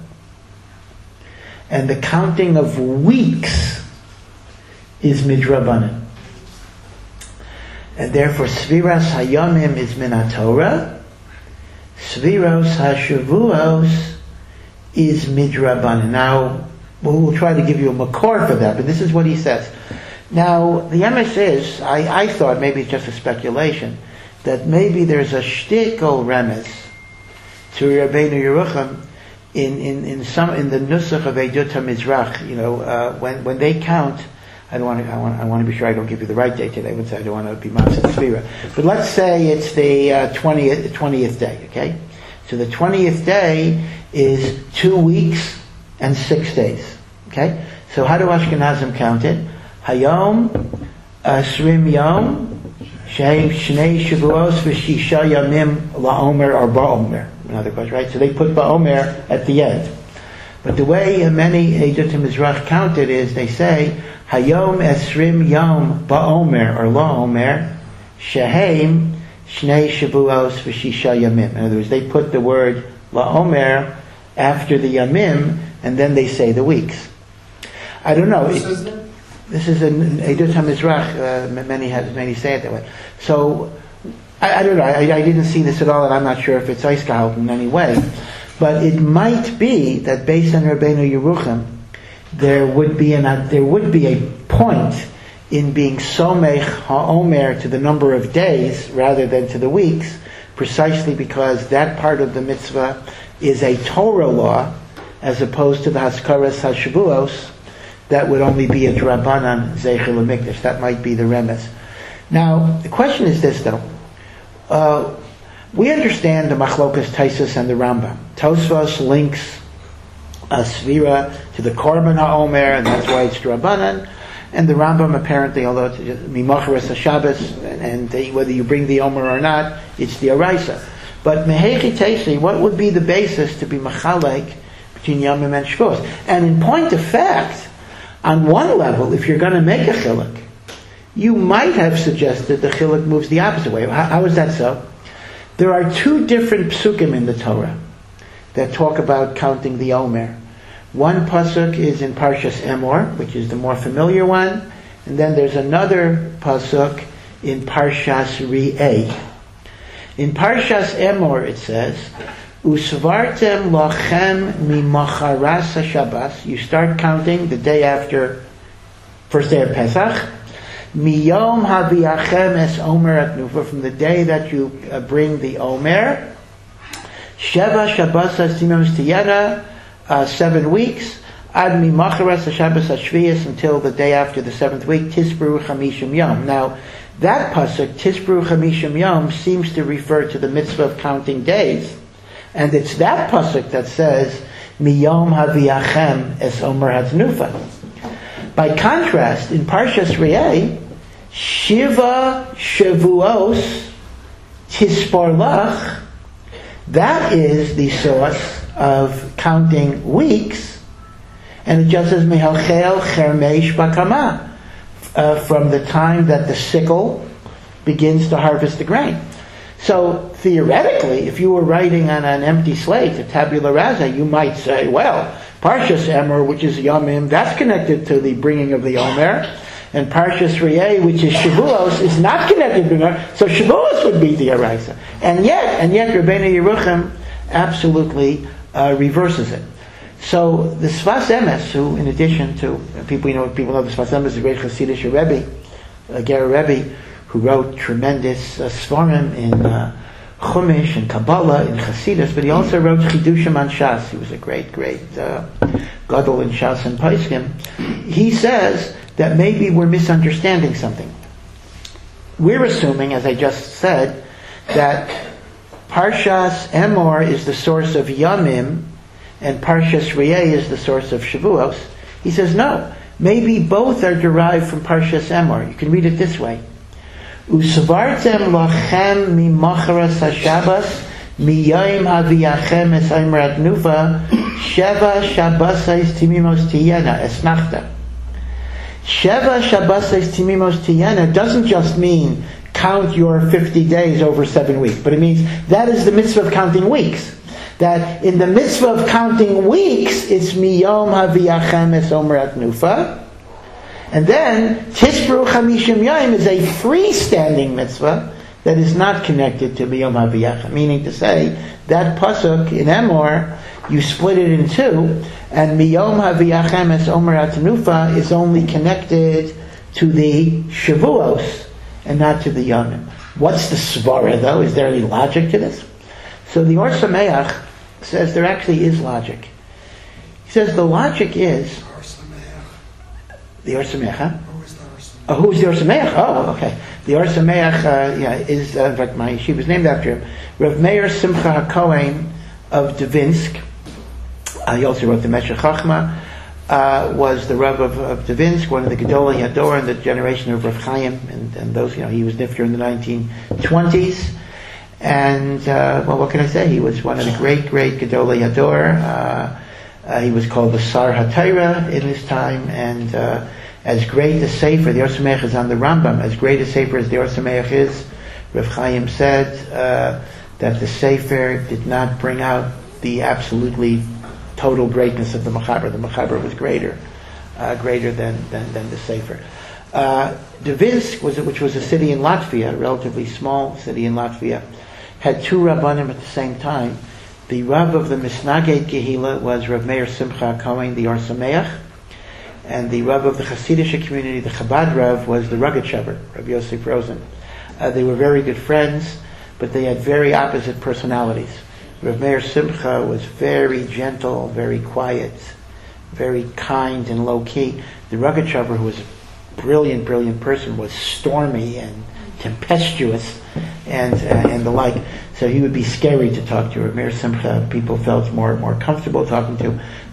and the counting of weeks is midrabanan. And therefore, Sviras Hayamim is min ha-Torah, Sviros HaShavuos is midrabanan. Now, we'll try to give you a makor for that, but this is what he says. Now, the emes is, I, I thought, maybe it's just a speculation, that maybe there's a shtickle remez to Rabbeinu Yerucham in, in, in some in the nusach of Eidut HaMizrach. You know, uh, when when they count, I don't want to I want I want to be sure I don't give you the right date today. I would say I don't want to be Matzah Tzvira. But let's say it's the uh, twentieth twentieth day. Okay, so the twentieth day is two weeks and six days. Okay, so how do Ashkenazim count it? Hayom Asrim Yom. Shehem Shnei Shavuos v'Shisha Yamim LaOmer or Ba'omer. Another question, right? So they put Ba'omer at the end. But the way many Eidut HaMizrach count it is they say Hayom Esrim Yom Ba'omer or LaOmer Shehem Shnei Shavuos v'Shisha Yamim. In other words, they put the word LaOmer after the Yamim and then they say the weeks. I don't know. It, This is an Eidut HaMizrach. Uh, many have, many say it that way. So I, I don't know. I, I didn't see this at all, and I'm not sure if it's Eiskahalt in any way. But it might be that based on Rabbeinu Yerucham, there would be an uh, there would be a point in being somech ha'omer to the number of days rather than to the weeks, precisely because that part of the mitzvah is a Torah law, as opposed to the Haskaras HaShavuos. That would only be a Drabanan Zeicher L'Mikdash. That might be the remez. Now, the question is this, though. Uh, we understand the Machlokas Taisus and the Rambam. Tosfos links a Svira to the Korban HaOmer, and that's why it's Drabanan. And the Rambam apparently, although it's just Mimacharas HaShabbos, and, and they, whether you bring the Omer or not, it's the Araisa. But Mehechi Teisi, what would be the basis to be Machalek between Yomim and Shavuos? And in point of fact, on one level, if you're going to make a chiluk, you might have suggested the chiluk moves the opposite way. How, how is that so? There are two different psukim in the Torah that talk about counting the Omer. One pasuk is in Parshas Emor, which is the more familiar one, and then there's another pasuk in Parshas Re'eh. In Parshas Emor it says, Usvartem lachem mimacharas haShabbos. You start counting the day after, first day of Pesach. Miyom haviachem es Omer at Nufa, from the day that you uh, bring the Omer. Sheva Shabbos Timos Tiyana, seven weeks. Ad mimacharas haShabbos haShviyas, until the day after the seventh week. Tisbru chamishim yom. Now, that pasuk, Tisbru chamishim yom, seems to refer to the mitzvah of counting days. And it's that pasuk that says, Miyom haviachem es Omer at Nufa. By contrast, in Parshas Re'eh, Shiva Shavuos Tispar Lach, that is the source of counting weeks, and it just says Mehalchel Chermeish Bakama, uh, from the time that the sickle begins to harvest the grain. So theoretically, if you were writing on an empty slate, a tabula rasa, you might say, well, Parshas Emor, which is Yomim, that's connected to the bringing of the Omer, and Parshas Re'eh, which is Shavuos, is not connected to the Omer, so Shavuos would be the Araisa. And yet, and yet, Rabbeinu Yerucham absolutely uh, reverses it. So the Sfas Emes, who, in addition to people, you know, people know the Sfas Emes is a great Hasidic Rebbe, a Ger Rebbe, who wrote tremendous uh, svarim in uh, Chumash and Kabbalah in Chassidus, but he also wrote Chidushim on Shas. He was a great, great uh, gadol in Shas and Paiskim. He says that maybe we're misunderstanding something. We're assuming, as I just said, that Parshas Emor is the source of Yomim and Parshas Re'eh is the source of Shavuos. He says no. Maybe both are derived from Parshas Emor. You can read it this way. Usvartem lachem mimacharas haShabbos miyayim haviachem es Omer at Nufa sheva shabbosais timimos tiyena esmachta. Sheva shabbosais timimos tiyena doesn't just mean count your fifty days over seven weeks, but it means that is the mitzvah of counting weeks. That in the mitzvah of counting weeks, it's miyom haviachem es Omer at Nufa. And then, Tisbru Chamishim Yom is a freestanding mitzvah that is not connected to Miyom HaViyachem. Meaning to say, that pasuk in Emor, you split it in two, and Miyom HaViyachem es Omer at Nufa is only connected to the Shavuos and not to the Yomim. What's the svara though? Is there any logic to this? So the Or Sameach says there actually is logic. He says the logic is the Or Sameach, huh? Who is the Or Sameach? Oh, who's the Or Sameach? Oh, okay. The Or Sameach, uh, yeah, is, uh, in fact, my yeshiva was named after him. Rav Meir Simcha HaKohen of Dvinsk. Uh, he also wrote the Meshech Chochmah. Uh, was the Rav of, of Dvinsk, one of the Gedolei Hador in the generation of Rav Chaim, and, and those, you know, he was nifter in the nineteen twenties. And, uh, well, what can I say? He was one of the great, great Gedolei Hador. Uh, Uh, he was called the Sar HaTorah in his time, and uh, as great a sefer, the Or Sameach is on the Rambam, as great a sefer as the Or Sameach is, Rav Chaim said uh, that the sefer did not bring out the absolutely total greatness of the Mechaber. The Mechaber was greater, uh, greater than, than, than the sefer. Uh, Dvinsk, was, which was a city in Latvia, a relatively small city in Latvia, had two Rabbanim at the same time. The Rav of the Misnaged Kehila was Rav Meir Simcha HaKohen, the Or Sameach, and the Rav of the Hasidic community, the Chabad Rav, was the Rogatchover, Rav Yosef Rosen. Uh, they were very good friends, but they had very opposite personalities. Rav Meir Simcha was very gentle, very quiet, very kind and low-key. The Rogatchover, who was a brilliant, brilliant person, was stormy and tempestuous and uh, and the like. So he would be scary to talk to. Rav Meir Simcha, people felt more more comfortable talking to. The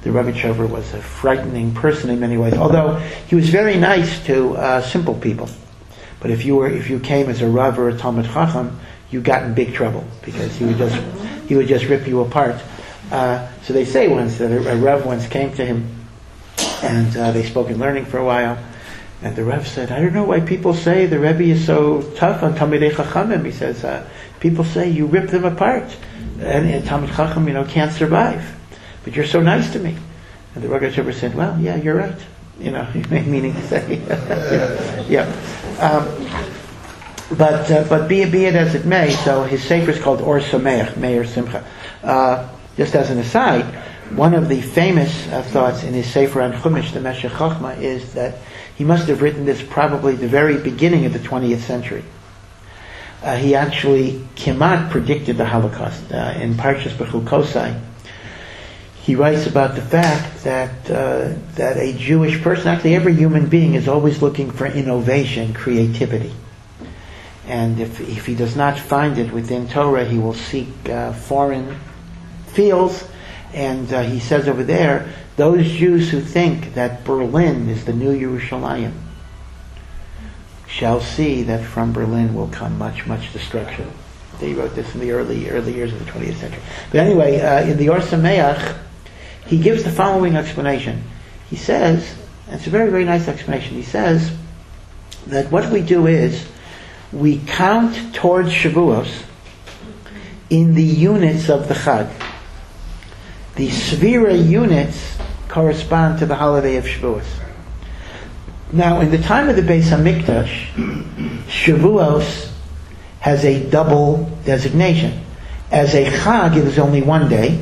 the Rebbetzhover was a frightening person in many ways, although he was very nice to uh, simple people. But if you were, if you came as a Rav or a Talmid Chacham, you got in big trouble because he would just, he would just rip you apart. Uh, so they say once that a, a Rav once came to him, and uh, they spoke in learning for a while, and the Rav said, "I don't know why people say the Rebbe is so tough on Talmidei Chachamim." He says, uh, "People say you rip them apart, and, and Talmid Chacham, you know, can't survive. But you're so nice to me." And the Rebbetzhover said, "Well, yeah, you're right." You know, meaning to say, you know, yeah. Um, but uh, but be, be it as it may, so his sefer is called Or Sameach, Meir Simcha. Uh, just as an aside, one of the famous uh, thoughts in his sefer on Chumash, the Meshech Chochmah, is that he must have written this probably the very beginning of the twentieth century. Uh, he actually Kimat predicted the Holocaust uh, in Parshas Bechukosai. He writes about the fact that uh, that a Jewish person, actually every human being, is always looking for innovation, creativity. And if if he does not find it within Torah, he will seek uh, foreign fields. And uh, he says over there, those Jews who think that Berlin is the new Yerushalayim shall see that from Berlin will come much, much destruction. He wrote this in the early early years of the twentieth century. But anyway, uh, in the Or Sameach, he gives the following explanation. He says, and it's a very, very nice explanation, he says that what we do is we count towards Shavuos in the units of the Chag. The Svira units correspond to the holiday of Shavuos. Now, in the time of the Beis HaMikdash, Shavuos has a double designation. As a Chag, it is only one day,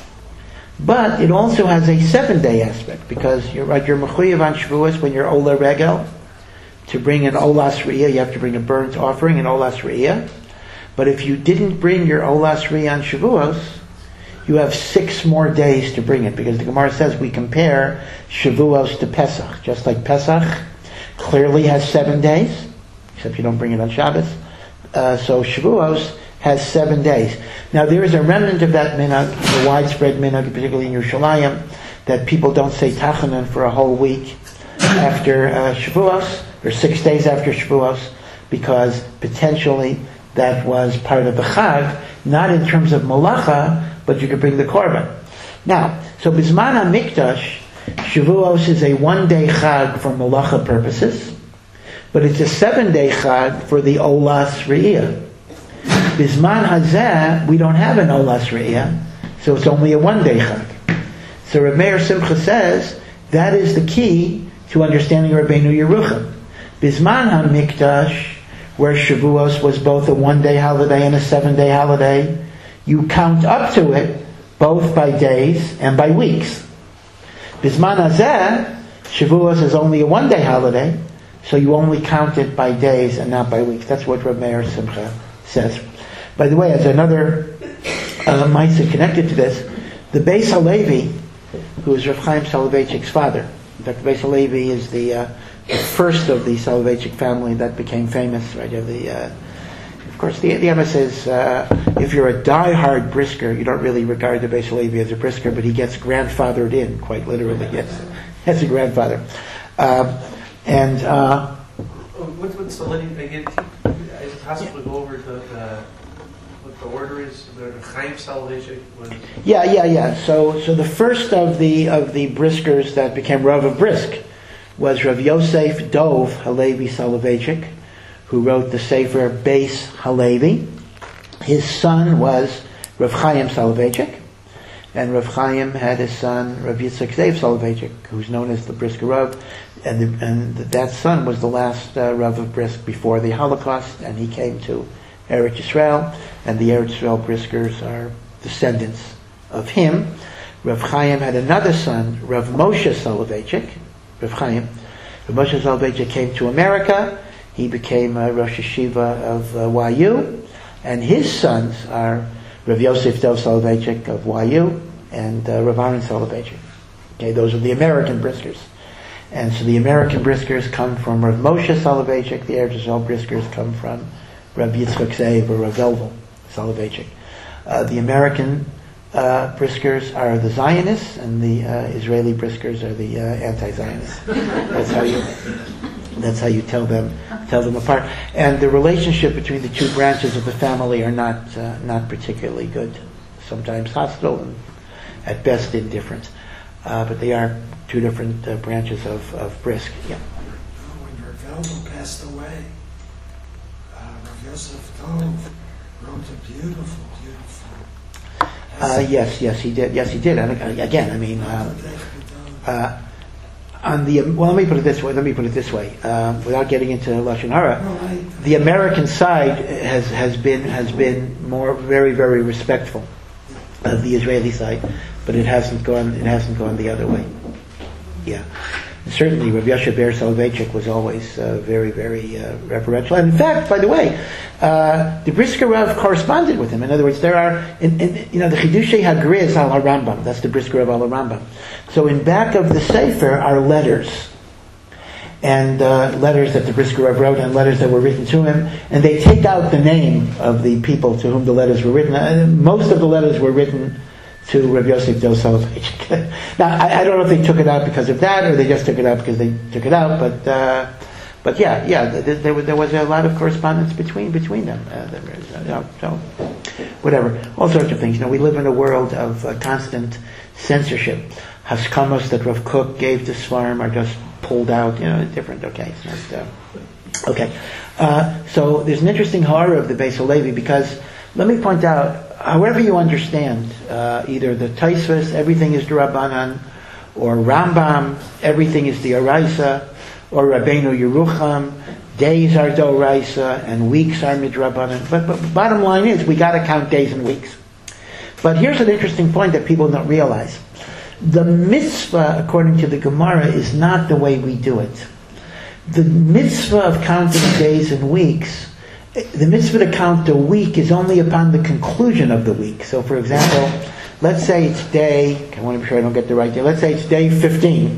but it also has a seven-day aspect, because you're right, you're mechuyev on Shavuos when you're Ola Regel. To bring an Olas Re'iyah, you have to bring a burnt offering, an Olas Re'iyah. But if you didn't bring your Olas Re'iyah on Shavuos, you have six more days to bring it, because the Gemara says we compare Shavuos to Pesach. Just like Pesach clearly has seven days, except you don't bring it on Shabbos. Uh, so Shavuos has seven days. Now there is a remnant of that minhag, the widespread minhag, particularly in Yerushalayim, that people don't say Tachanan for a whole week after uh, Shavuos, or six days after Shavuos, because potentially that was part of the Chag, not in terms of Malacha, but you could bring the Korban. Now, so Bizman HaMikdash, Shavuos is a one-day Chag for Malacha purposes, but it's a seven-day Chag for the Olas Re'iyah. Bizman Hazeh, we don't have an Olas Re'iyah, so it's only a one-day Chag. So Reb Meir Simcha says that is the key to understanding Rabbeinu Yerucham. Bizman HaMikdash, where Shavuos was both a one-day holiday and a seven-day holiday, you count up to it both by days and by weeks. Bizman Hazeh, Shavuos is only a one-day holiday, so you only count it by days and not by weeks. That's what Reb Meir Simcha says. By the way, as another uh, Maisa connected to this, the Beis HaLevi, who is Rav Chaim Soloveitchik's father. In fact, the Beis HaLevi is the, uh, the first of the Soloveitchik family that became famous. Right? The, uh, of course, the, the Emma says uh, if you're a die-hard Brisker, you don't really regard the Beis HaLevi as a Brisker, but he gets grandfathered in, quite literally. Yes, as a grandfather. Uh, and uh, What's what's the letting again? Is it possible to go over the, the what the order is? The Chaim Soloveitchik was. Yeah, yeah, yeah. So, so the first of the of the Briskers that became Rav of Brisk was Rav Yosef Dov Halevi Soloveitchik, who wrote the Sefer Beis HaLevi. His son was Rav Chaim Soloveitchik, and Rav Chaim had his son Rav Yitzchak Zev Soloveitchik, who's known as the Brisker Rav. And, the, and that son was the last uh, Rav of Brisk before the Holocaust, and he came to Eretz Yisrael, and the Eretz Yisrael Briskers are descendants of him. Rav Chaim had another son, Rav Moshe Soloveitchik. Rav Chaim, Rav Moshe Soloveitchik came to America. He became uh, Rosh Yeshiva of uh, Y U, and his sons are Rav Yosef Dov Soloveitchik of Y U and uh, Rav Aaron Soloveitchik. Okay, those are the American Briskers. And so the American Briskers come from Rav Moshe Soloveitchik. The Eretz Yisrael Briskers come from Rav Yitzchak Zev or Rav Elvel Soloveitchik. Uh, the American uh, Briskers are the Zionists, and the uh, Israeli Briskers are the uh, anti-Zionists. That's how you. That's how you tell them tell them apart. And the relationship between the two branches of the family are not uh, not particularly good. Sometimes hostile, and at best indifferent. Uh, but they are two different uh, branches of, of Brisk. Yeah. When Rav Eldo passed away, uh, Rav Yosef Tov wrote a beautiful, beautiful. Uh, yes, yes, he did. Yes, he did. And uh, again, I mean, uh, uh, on the well, let me put it this way. Let me put it this way. Uh, without getting into lashon hara, the American side has has been has been more very very respectful of the Israeli side, but it hasn't gone it hasn't gone the other way. Yeah, and certainly Rav Yasha Ber Soloveitchik was always uh, very very uh, reverential. And in fact, by the way, uh, the Brisker Rav corresponded with him. In other words, there are in, in, you know the Chidushei Hagriz al Rambam. That's the Brisker Rav al Rambam. So in back of the Sefer are letters, and uh, letters that the Brisker Rav wrote, and letters that were written to him, and they take out the name of the people to whom the letters were written. And most of the letters were written to Rav Yosef Dov Soloveitchik. Now, I, I don't know if they took it out because of that, or they just took it out because they took it out. But, uh, but yeah, yeah, there, there, there was a lot of correspondence between between them. Uh, there was, uh, you know, so, whatever, all sorts of things. You know, we live in a world of uh, constant censorship. Haskamos that Rav Kook gave to Svarim are just pulled out. You know, different. Okay, it's not. Uh, okay, uh, so there's an interesting horror of the Beis Halevi because let me point out. However you understand, uh, either the Taisvos, everything is the Rabbanan, or Rambam, everything is the Araisa, or Rabbeinu Yerucham, days are Doraisa, and weeks are Midrabanan. But, but bottom line is, we got to count days and weeks. But here's an interesting point that people don't realize. The mitzvah, according to the Gemara, is not the way we do it. The mitzvah of counting days and weeks, the mitzvah to count the week is only upon the conclusion of the week. So, for example, let's say it's day, I want to be sure I don't get the right day, let's say it's day fifteen.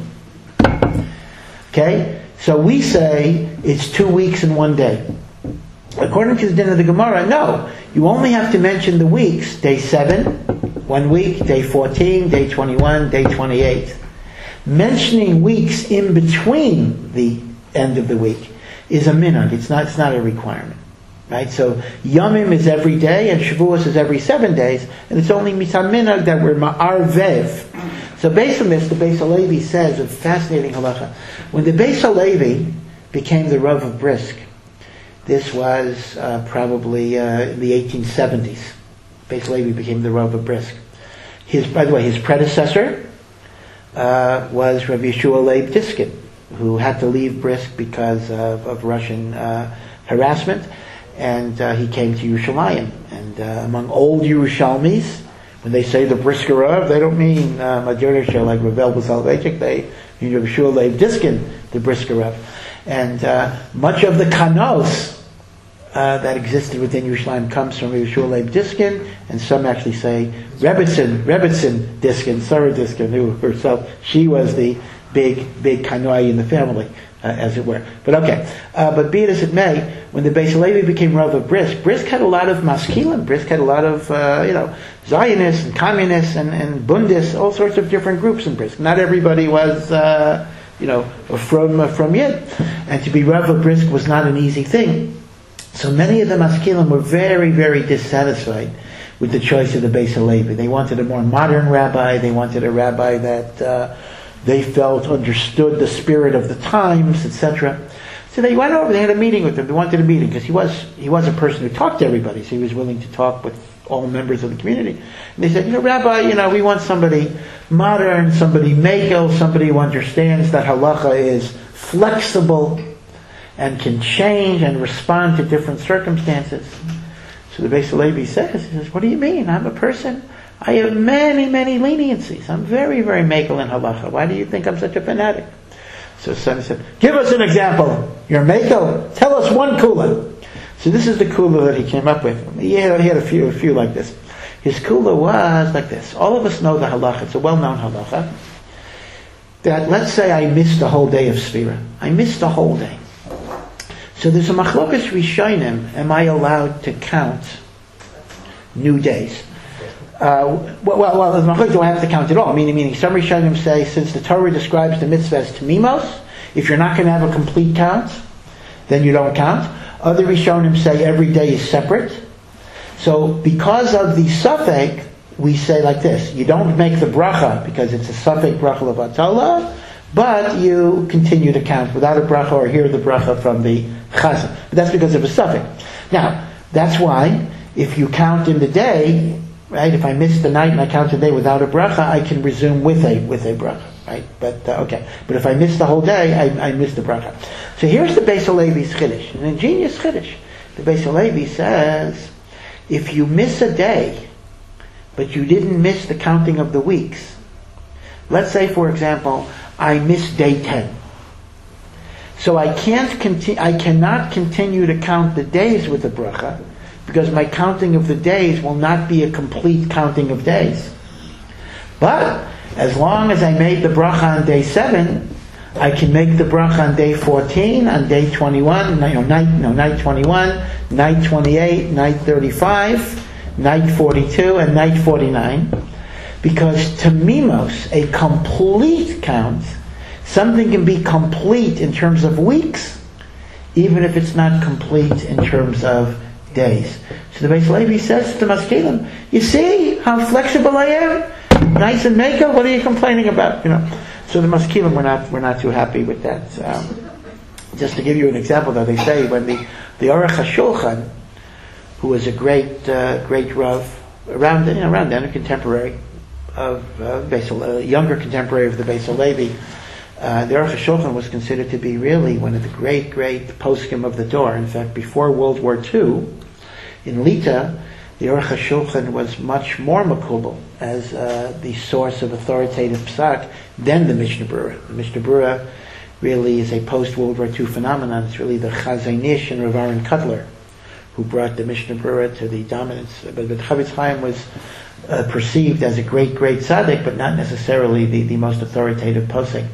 Okay? So we say it's two weeks and one day. According to the din of the Gemara, no. You only have to mention the weeks. Day seven, one week, day fourteen, day twenty-one, day twenty-eight. Mentioning weeks in between the end of the week is a minhag. It's not, it's not a requirement. Right? So Yomim is every day and Shavuos is every seven days, and it's only Mitzad Minhag that we're Ma'arvev. So based on this, the Beis Halevi says, a fascinating halacha, when the Beis Halevi became the Rav of Brisk, this was uh, probably uh, in the eighteen seventies. Beis Halevi became the Rav of Brisk. His, by the way, his predecessor uh, was Rav Yeshua Leib Diskin, who had to leave Brisk because of, of Russian uh, harassment. And uh, he came to Yerushalayim. And uh, among old Yerushalmis, when they say the Brisker Rav, they don't mean uh, Majorisha like Rav Eldo Soloveitchik. They mean Rav Yeshua Leib Diskin, the Brisker Rav. And uh, much of the kanos uh, that existed within Yerushalayim comes from Rav Yeshua Leib Diskin, and some actually say Rebbitzin, Rebbitzin Diskin, Sarah Diskin, who herself, she was the big, big kanoi in the family. Uh, as it were. But okay. Uh, but be it as it may, when the Beis Halevi became Rav of Brisk, Brisk had a lot of maskilim. Brisk had a lot of, uh, you know, Zionists and communists and, and Bundists, all sorts of different groups in Brisk. Not everybody was, uh, you know, from uh, from Yid. And to be Rav of Brisk was not an easy thing. So many of the maskilim were very, very dissatisfied with the choice of the Beis Halevi. They wanted a more modern rabbi. They wanted a rabbi that uh, they felt understood the spirit of the times, et cetera. So they went over. They had a meeting with him. They wanted a meeting because he was he was a person who talked to everybody. So he was willing to talk with all members of the community. And they said, you know, Rabbi, you know, we want somebody modern, somebody mekel, somebody who understands that halacha is flexible and can change and respond to different circumstances. So the Beis Halevi says, he says, what do you mean? I'm a person. I have many, many leniencies. I'm very, very mekel in halacha. Why do you think I'm such a fanatic? So Sonny said, give us an example. You're mekel. Tell us one kula. So this is the kula that he came up with. He had, he had a few, a few like this. His kula was like this. All of us know the halacha. It's a well-known halacha. That let's say I missed the whole day of Sfira. I missed the whole day. So there's a machlokas rishonim. Am I allowed to count new days? Uh, well, well, well, the machlokes don't have to count at all. Meaning, meaning, some Rishonim say since the Torah describes the mitzvah as tamimos, if you're not going to have a complete count, then you don't count. Other Rishonim say every day is separate. So, because of the suffix, we say like this: you don't make the bracha because it's a suffix bracha levatala, but you continue to count without a bracha or hear the bracha from the chazan. But that's because of a suffix. Now, that's why if you count in the day, right? If I miss the night and I count the day without a bracha, I can resume with a with a bracha, right? But uh, okay. But if I miss the whole day, I, I miss the bracha. So here's the Beis Halevi's chiddush, an ingenious chiddush. The Beis Halevi says, if you miss a day, but you didn't miss the counting of the weeks. Let's say, for example, I missed day ten. So I can't conti- I cannot continue to count the days with the bracha, because my counting of the days will not be a complete counting of days. But as long as I made the bracha on day seven, I can make the bracha on day fourteen, on day twenty-one, no, night, no, night twenty-one, night twenty-eight, night thirty-five, night forty-two, and night forty-nine. Because tamimos, a complete count, something can be complete in terms of weeks, even if it's not complete in terms of days. So the Beis Halevi says to the Maskilim, you see how flexible I am? Nice and maker, what are you complaining about? You know. So the Maskilim were not were not too happy with that. Um, just to give you an example, though, they say when the the Aruch HaShulchan, who was a great uh, great Rav around you know, around then, a contemporary of uh, Beis, a younger contemporary of the Beis Halevi, uh, the Aruch HaShulchan was considered to be really one of the great great poskim of the Dor. In fact, before World War Two, in Lita, the Aruch HaShulchan was much more makubal as uh, the source of authoritative psak than the Mishnah Berurah. The Mishnah Berurah really is a post-World War Two phenomenon. It's really the Chazon Ish and Rav Aaron Kotler who brought the Mishnah Berurah to the dominance. But, but Chavetz Chaim was uh, perceived as a great, great tzaddik, but not necessarily the, the most authoritative posek.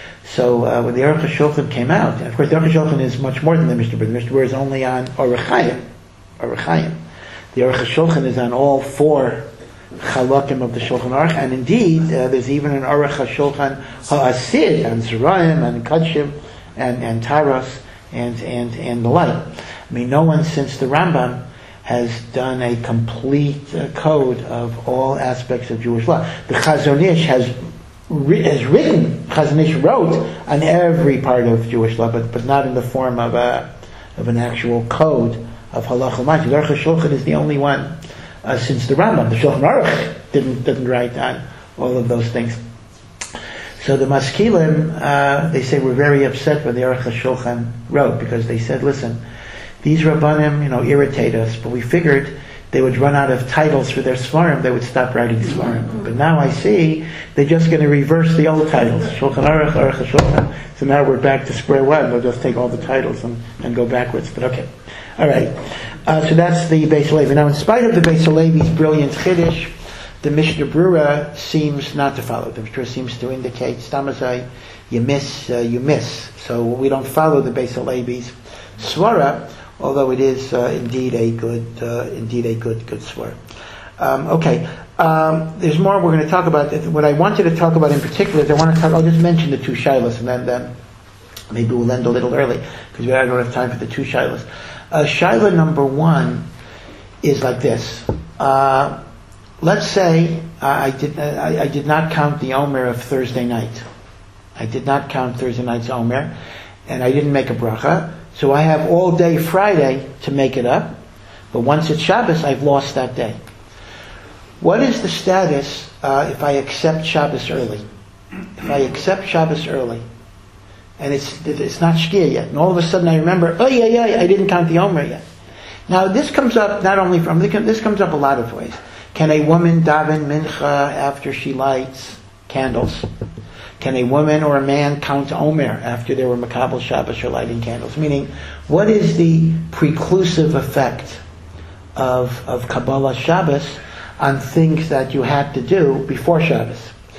So uh, when the Aruch HaShulchan came out, and of course the Aruch HaShulchan is much more than the Mishnah Berurah. The Mishnah Berurah is only on Orach Chaim. Orach Chaim. The Aruch HaShulchan is on all four chalakim of the Shulchan Aruch, and indeed uh, there's even an Aruch HaShulchan Ha'asid and Zerayim and Kodshim and and Taros and and and the like. I mean, no one since the Rambam has done a complete uh, code of all aspects of Jewish law. The Chazon Ish has ri- has written, Chazon Ish wrote on every part of Jewish law, but but not in the form of a of an actual code of halacha u'ma'aser. The Aruch HaShulchan is the only one uh, since the Rambam. The Shulchan Aruch didn't didn't write on all of those things. So the Maskilim, uh, they say, were very upset when the Aruch HaShulchan wrote, because they said, listen, these Rabbanim, you know, irritate us, but we figured they would run out of titles for their Svarim, they would stop writing Svarim. But now I see they're just going to reverse the old titles. Shulchan Aruch, Aruch HaShulchan. So now we're back to square one. They'll just take all the titles and, and go backwards. But okay. All right. Uh, so that's the Beis Halevi. Now, in spite of the Beis Halevi's brilliant chiddush, the Mishnah Berurah seems not to follow. The Mishnah seems to indicate, Stamazai, you miss, uh, you miss. So we don't follow the Beis Halevi's Svara, although it is uh, indeed a good, uh, indeed a good, good Svara. Um, okay. Um, there's more we're going to talk about. What I wanted to talk about in particular is I want to talk, I'll just mention the two shilas, and then, then maybe we'll end a little early, because we don't have time for the two shilas. Uh, Shaila number one is like this. Uh, let's say uh, I did uh, I, I did not count the Omer of Thursday night. I did not count Thursday night's Omer, and I didn't make a bracha. So I have all day Friday to make it up. But once it's Shabbos, I've lost that day. What is the status uh, if I accept Shabbos early? If I accept Shabbos early, and it's it's not Shkia yet, and all of a sudden I remember, oh yeah, yeah, I didn't count the Omer yet. Now this comes up not only from, this comes up a lot of ways. Can a woman daven mincha after she lights candles? Can a woman or a man count Omer after they were Makabel Shabbos or lighting candles? Meaning, what is the preclusive effect of of Kabbalah Shabbos on things that you had to do before Shabbos?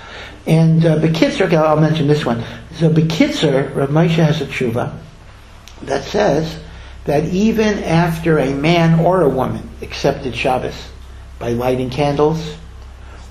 And uh, B'Kitzer, okay, I'll mention this one. So B'Kitzer, Rav Moshe has a tshuva that says that even after a man or a woman accepted Shabbos by lighting candles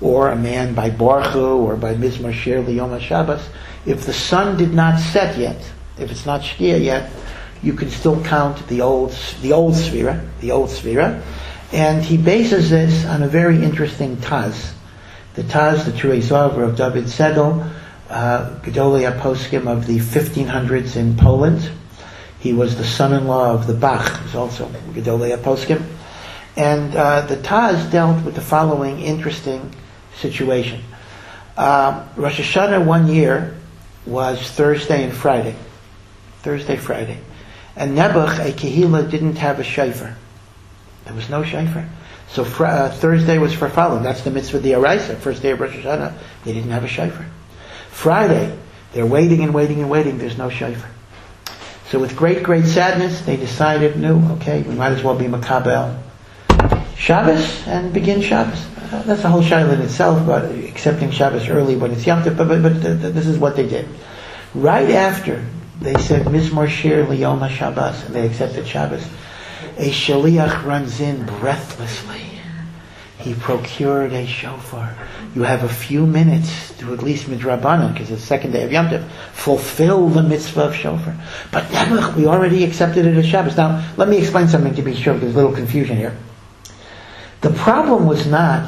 or a man by Baruchu, or by Mizmor Shir L'Yom HaShabbos, if the sun did not set yet, if it's not Shkia yet, you can still count the old, the old Sfira, the old Sfira. And he bases this on a very interesting Taz. The Taz, the Turei Zohar of David Segel, uh, Gedolei HaPoskim of the fifteen hundreds in Poland. He was the son-in-law of the Bach, who's also Gedolei HaPoskim. And uh, the Taz dealt with the following interesting situation. Uh, Rosh Hashanah one year was Thursday and Friday. Thursday, Friday. And Nebuch, a Kehillah, didn't have a shofar. There was no shofar. So fr- uh, Thursday was for following. That's the mitzvah of the Araisa. First day of Rosh Hashanah, they didn't have a shofar. Friday, they're waiting and waiting and waiting. There's no shofar. So with great, great sadness, they decided, no, okay, we might as well be Makabel Shabbos and begin Shabbos. Uh, that's a whole shayla in itself, but accepting Shabbos early when it's Yom Tov, but, but, but th- th- this is what they did. Right after they said Mizmor Shir L'Yom HaShabbos, and they accepted Shabbos, a shaliach runs in breathlessly. He procured a shofar. You have a few minutes to, at least midrabanan, because it's the second day of Yom Tov, fulfill the mitzvah of shofar. But Nebuch, we already accepted it as Shabbos. Now, let me explain something to be sure, because there's a little confusion here. The problem was not,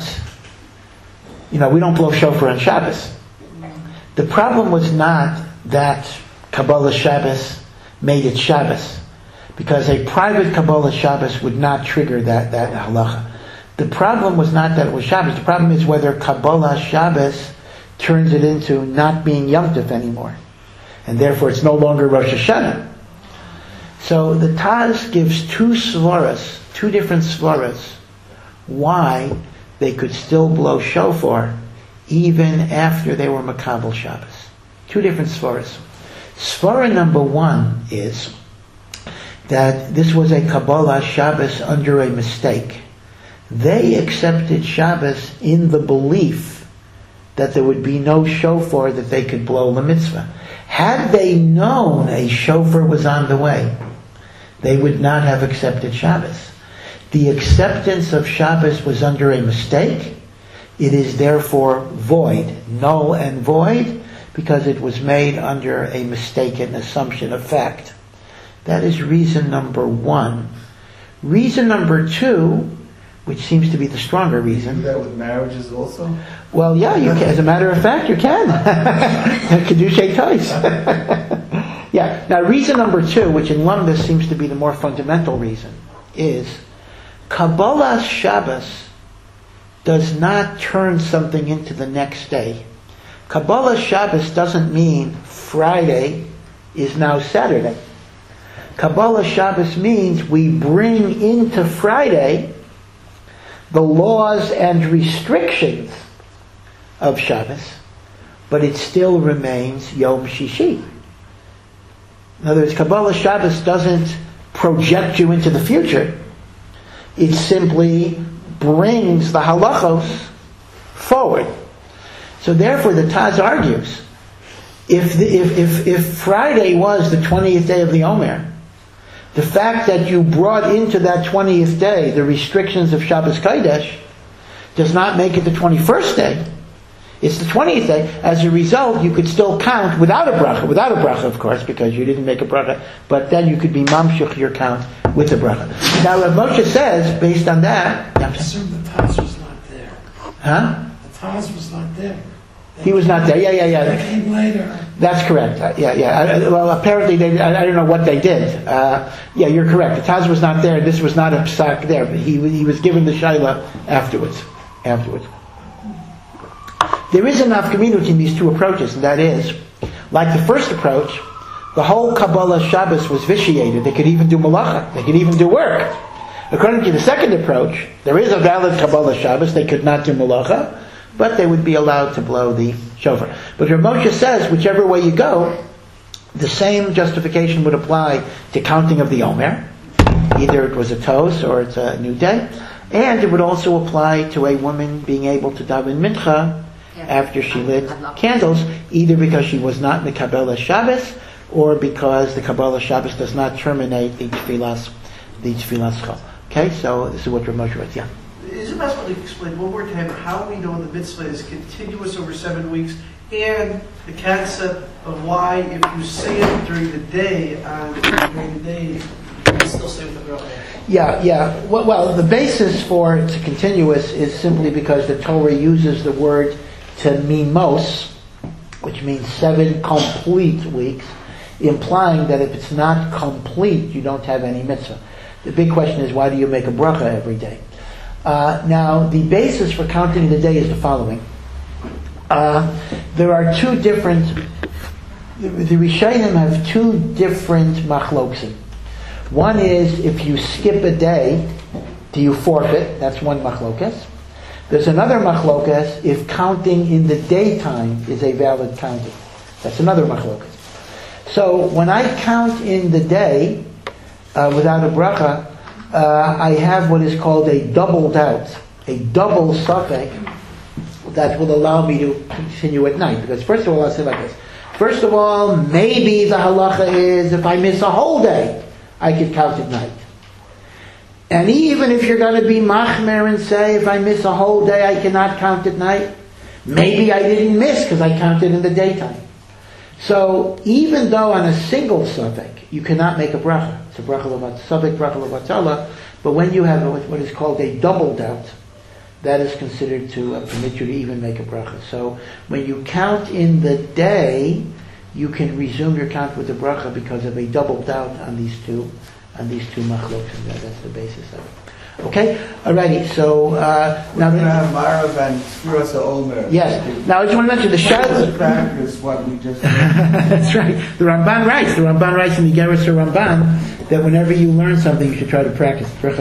you know, we don't blow shofar on Shabbos. The problem was not that Kabbalah Shabbos made it Shabbos, because a private Kabbalah Shabbos would not trigger that, that halacha. The problem was not that it was Shabbos. The problem is whether Kabbalah Shabbos turns it into not being Yom Tov anymore. And therefore it's no longer Rosh Hashanah. So the Taz gives two svaras, two different svaras, why they could still blow shofar even after they were Makabel Shabbos. Two different svaras. Svara number one is that this was a Kabbalah Shabbos under a mistake. They accepted Shabbos in the belief that there would be no shofar that they could blow the mitzvah. Had they known a shofar was on the way, they would not have accepted Shabbos. The acceptance of Shabbos was under a mistake. It is therefore void, null and void, because it was made under a mistaken assumption of fact. That is reason number one. Reason number two, which seems to be the stronger reason. Do that with marriages also? Well, yeah, you can. As a matter of fact, you can. Kedushay tois. Yeah. Now, reason number two, which in Lumdus seems to be the more fundamental reason, is Kabbalah Shabbos does not turn something into the next day. Kabbalah Shabbos doesn't mean Friday is now Saturday. Kabbalah Shabbos means we bring into Friday the laws and restrictions of Shabbos, but it still remains Yom Shishi. In other words, Kabbalah Shabbos doesn't project you into the future. It simply brings the halachos forward. So therefore the Taz argues, if, the, if, if, if Friday was the twentieth day of the Omer, the fact that you brought into that twentieth day the restrictions of Shabbos Kodesh does not make it the twenty-first day. It's the twentieth day. As a result, you could still count without a bracha, without a bracha, of course, because you didn't make a bracha, but then you could be mamshich your count with the bracha. Now, Rav Moshe says, based on that... I assume the Taz was not there. Huh? The Taz was not there. He was not there. Yeah, yeah, yeah. They came later. That's correct. Uh, yeah, yeah. I, well, apparently, they, I, I don't know what they did. Uh, yeah, you're correct. The Taz was not there. This was not a psak there. But he, he was given the shayla afterwards. Afterwards. There is a nafkamina between these two approaches, and that is, like the first approach, the whole Kabbalah Shabbos was vitiated. They could even do malacha. They could even do work. According to the second approach, there is a valid Kabbalah Shabbos. They could not do malacha, but they would be allowed to blow the shofar. But Rav Moshe says, whichever way you go, the same justification would apply to counting of the Omer. Either it was a tos or it's a new day. And it would also apply to a woman being able to daven mincha after she lit candles, either because she was not in the Kabbalah Shabbos, or because the Kabbalah Shabbos does not terminate the tefillas, the tefillas chol. Okay, so this is what Rav Moshe writes. Yeah. Is it possible to explain one more time how we know the mitzvah is continuous over seven weeks and the concept of why if you say it during the day, on during the day, you can still say with the bracha? Yeah, yeah. Well, well, the basis for it's continuous is simply because the Torah uses the word temimos, which means seven complete weeks, implying that if it's not complete, you don't have any mitzvah. The big question is, why do you make a bracha every day? Uh, now, the basis for counting the day is the following. Uh, there are two different, the, the Rishonim have two different machloksim. One is, if you skip a day, do you forfeit? That's one machlokas. There's another machlokas, if counting in the daytime is a valid counting. That's another machlokas. So, when I count in the day, uh, without a bracha, uh, I have what is called a double doubt, a double suffix, that will allow me to continue at night. Because first of all, I'll say like this. First of all, maybe the halacha is, if I miss a whole day, I could count at night. And even if you're going to be machmer and say, if I miss a whole day, I cannot count at night, maybe I didn't miss because I counted in the daytime. So, even though on a single suffix, you cannot make a bracha. It's a bracha l'vat suffix, bracha l'vatala, but when you have what is called a double doubt, that is considered to uh, permit you to even make a bracha. So, when you count in the day, you can resume your count with the bracha because of a double doubt on these two, on these two machloks, and that, that's the basis of it. Okay? Alrighty, so, uh, We're now... going to have Marav and Sfiras Omer. Yes. Now, I just want to mention the Shad... practice what we just did. That's right. The Ramban writes, the Ramban writes in the Geras Ramban that whenever you learn something, you should try to practice.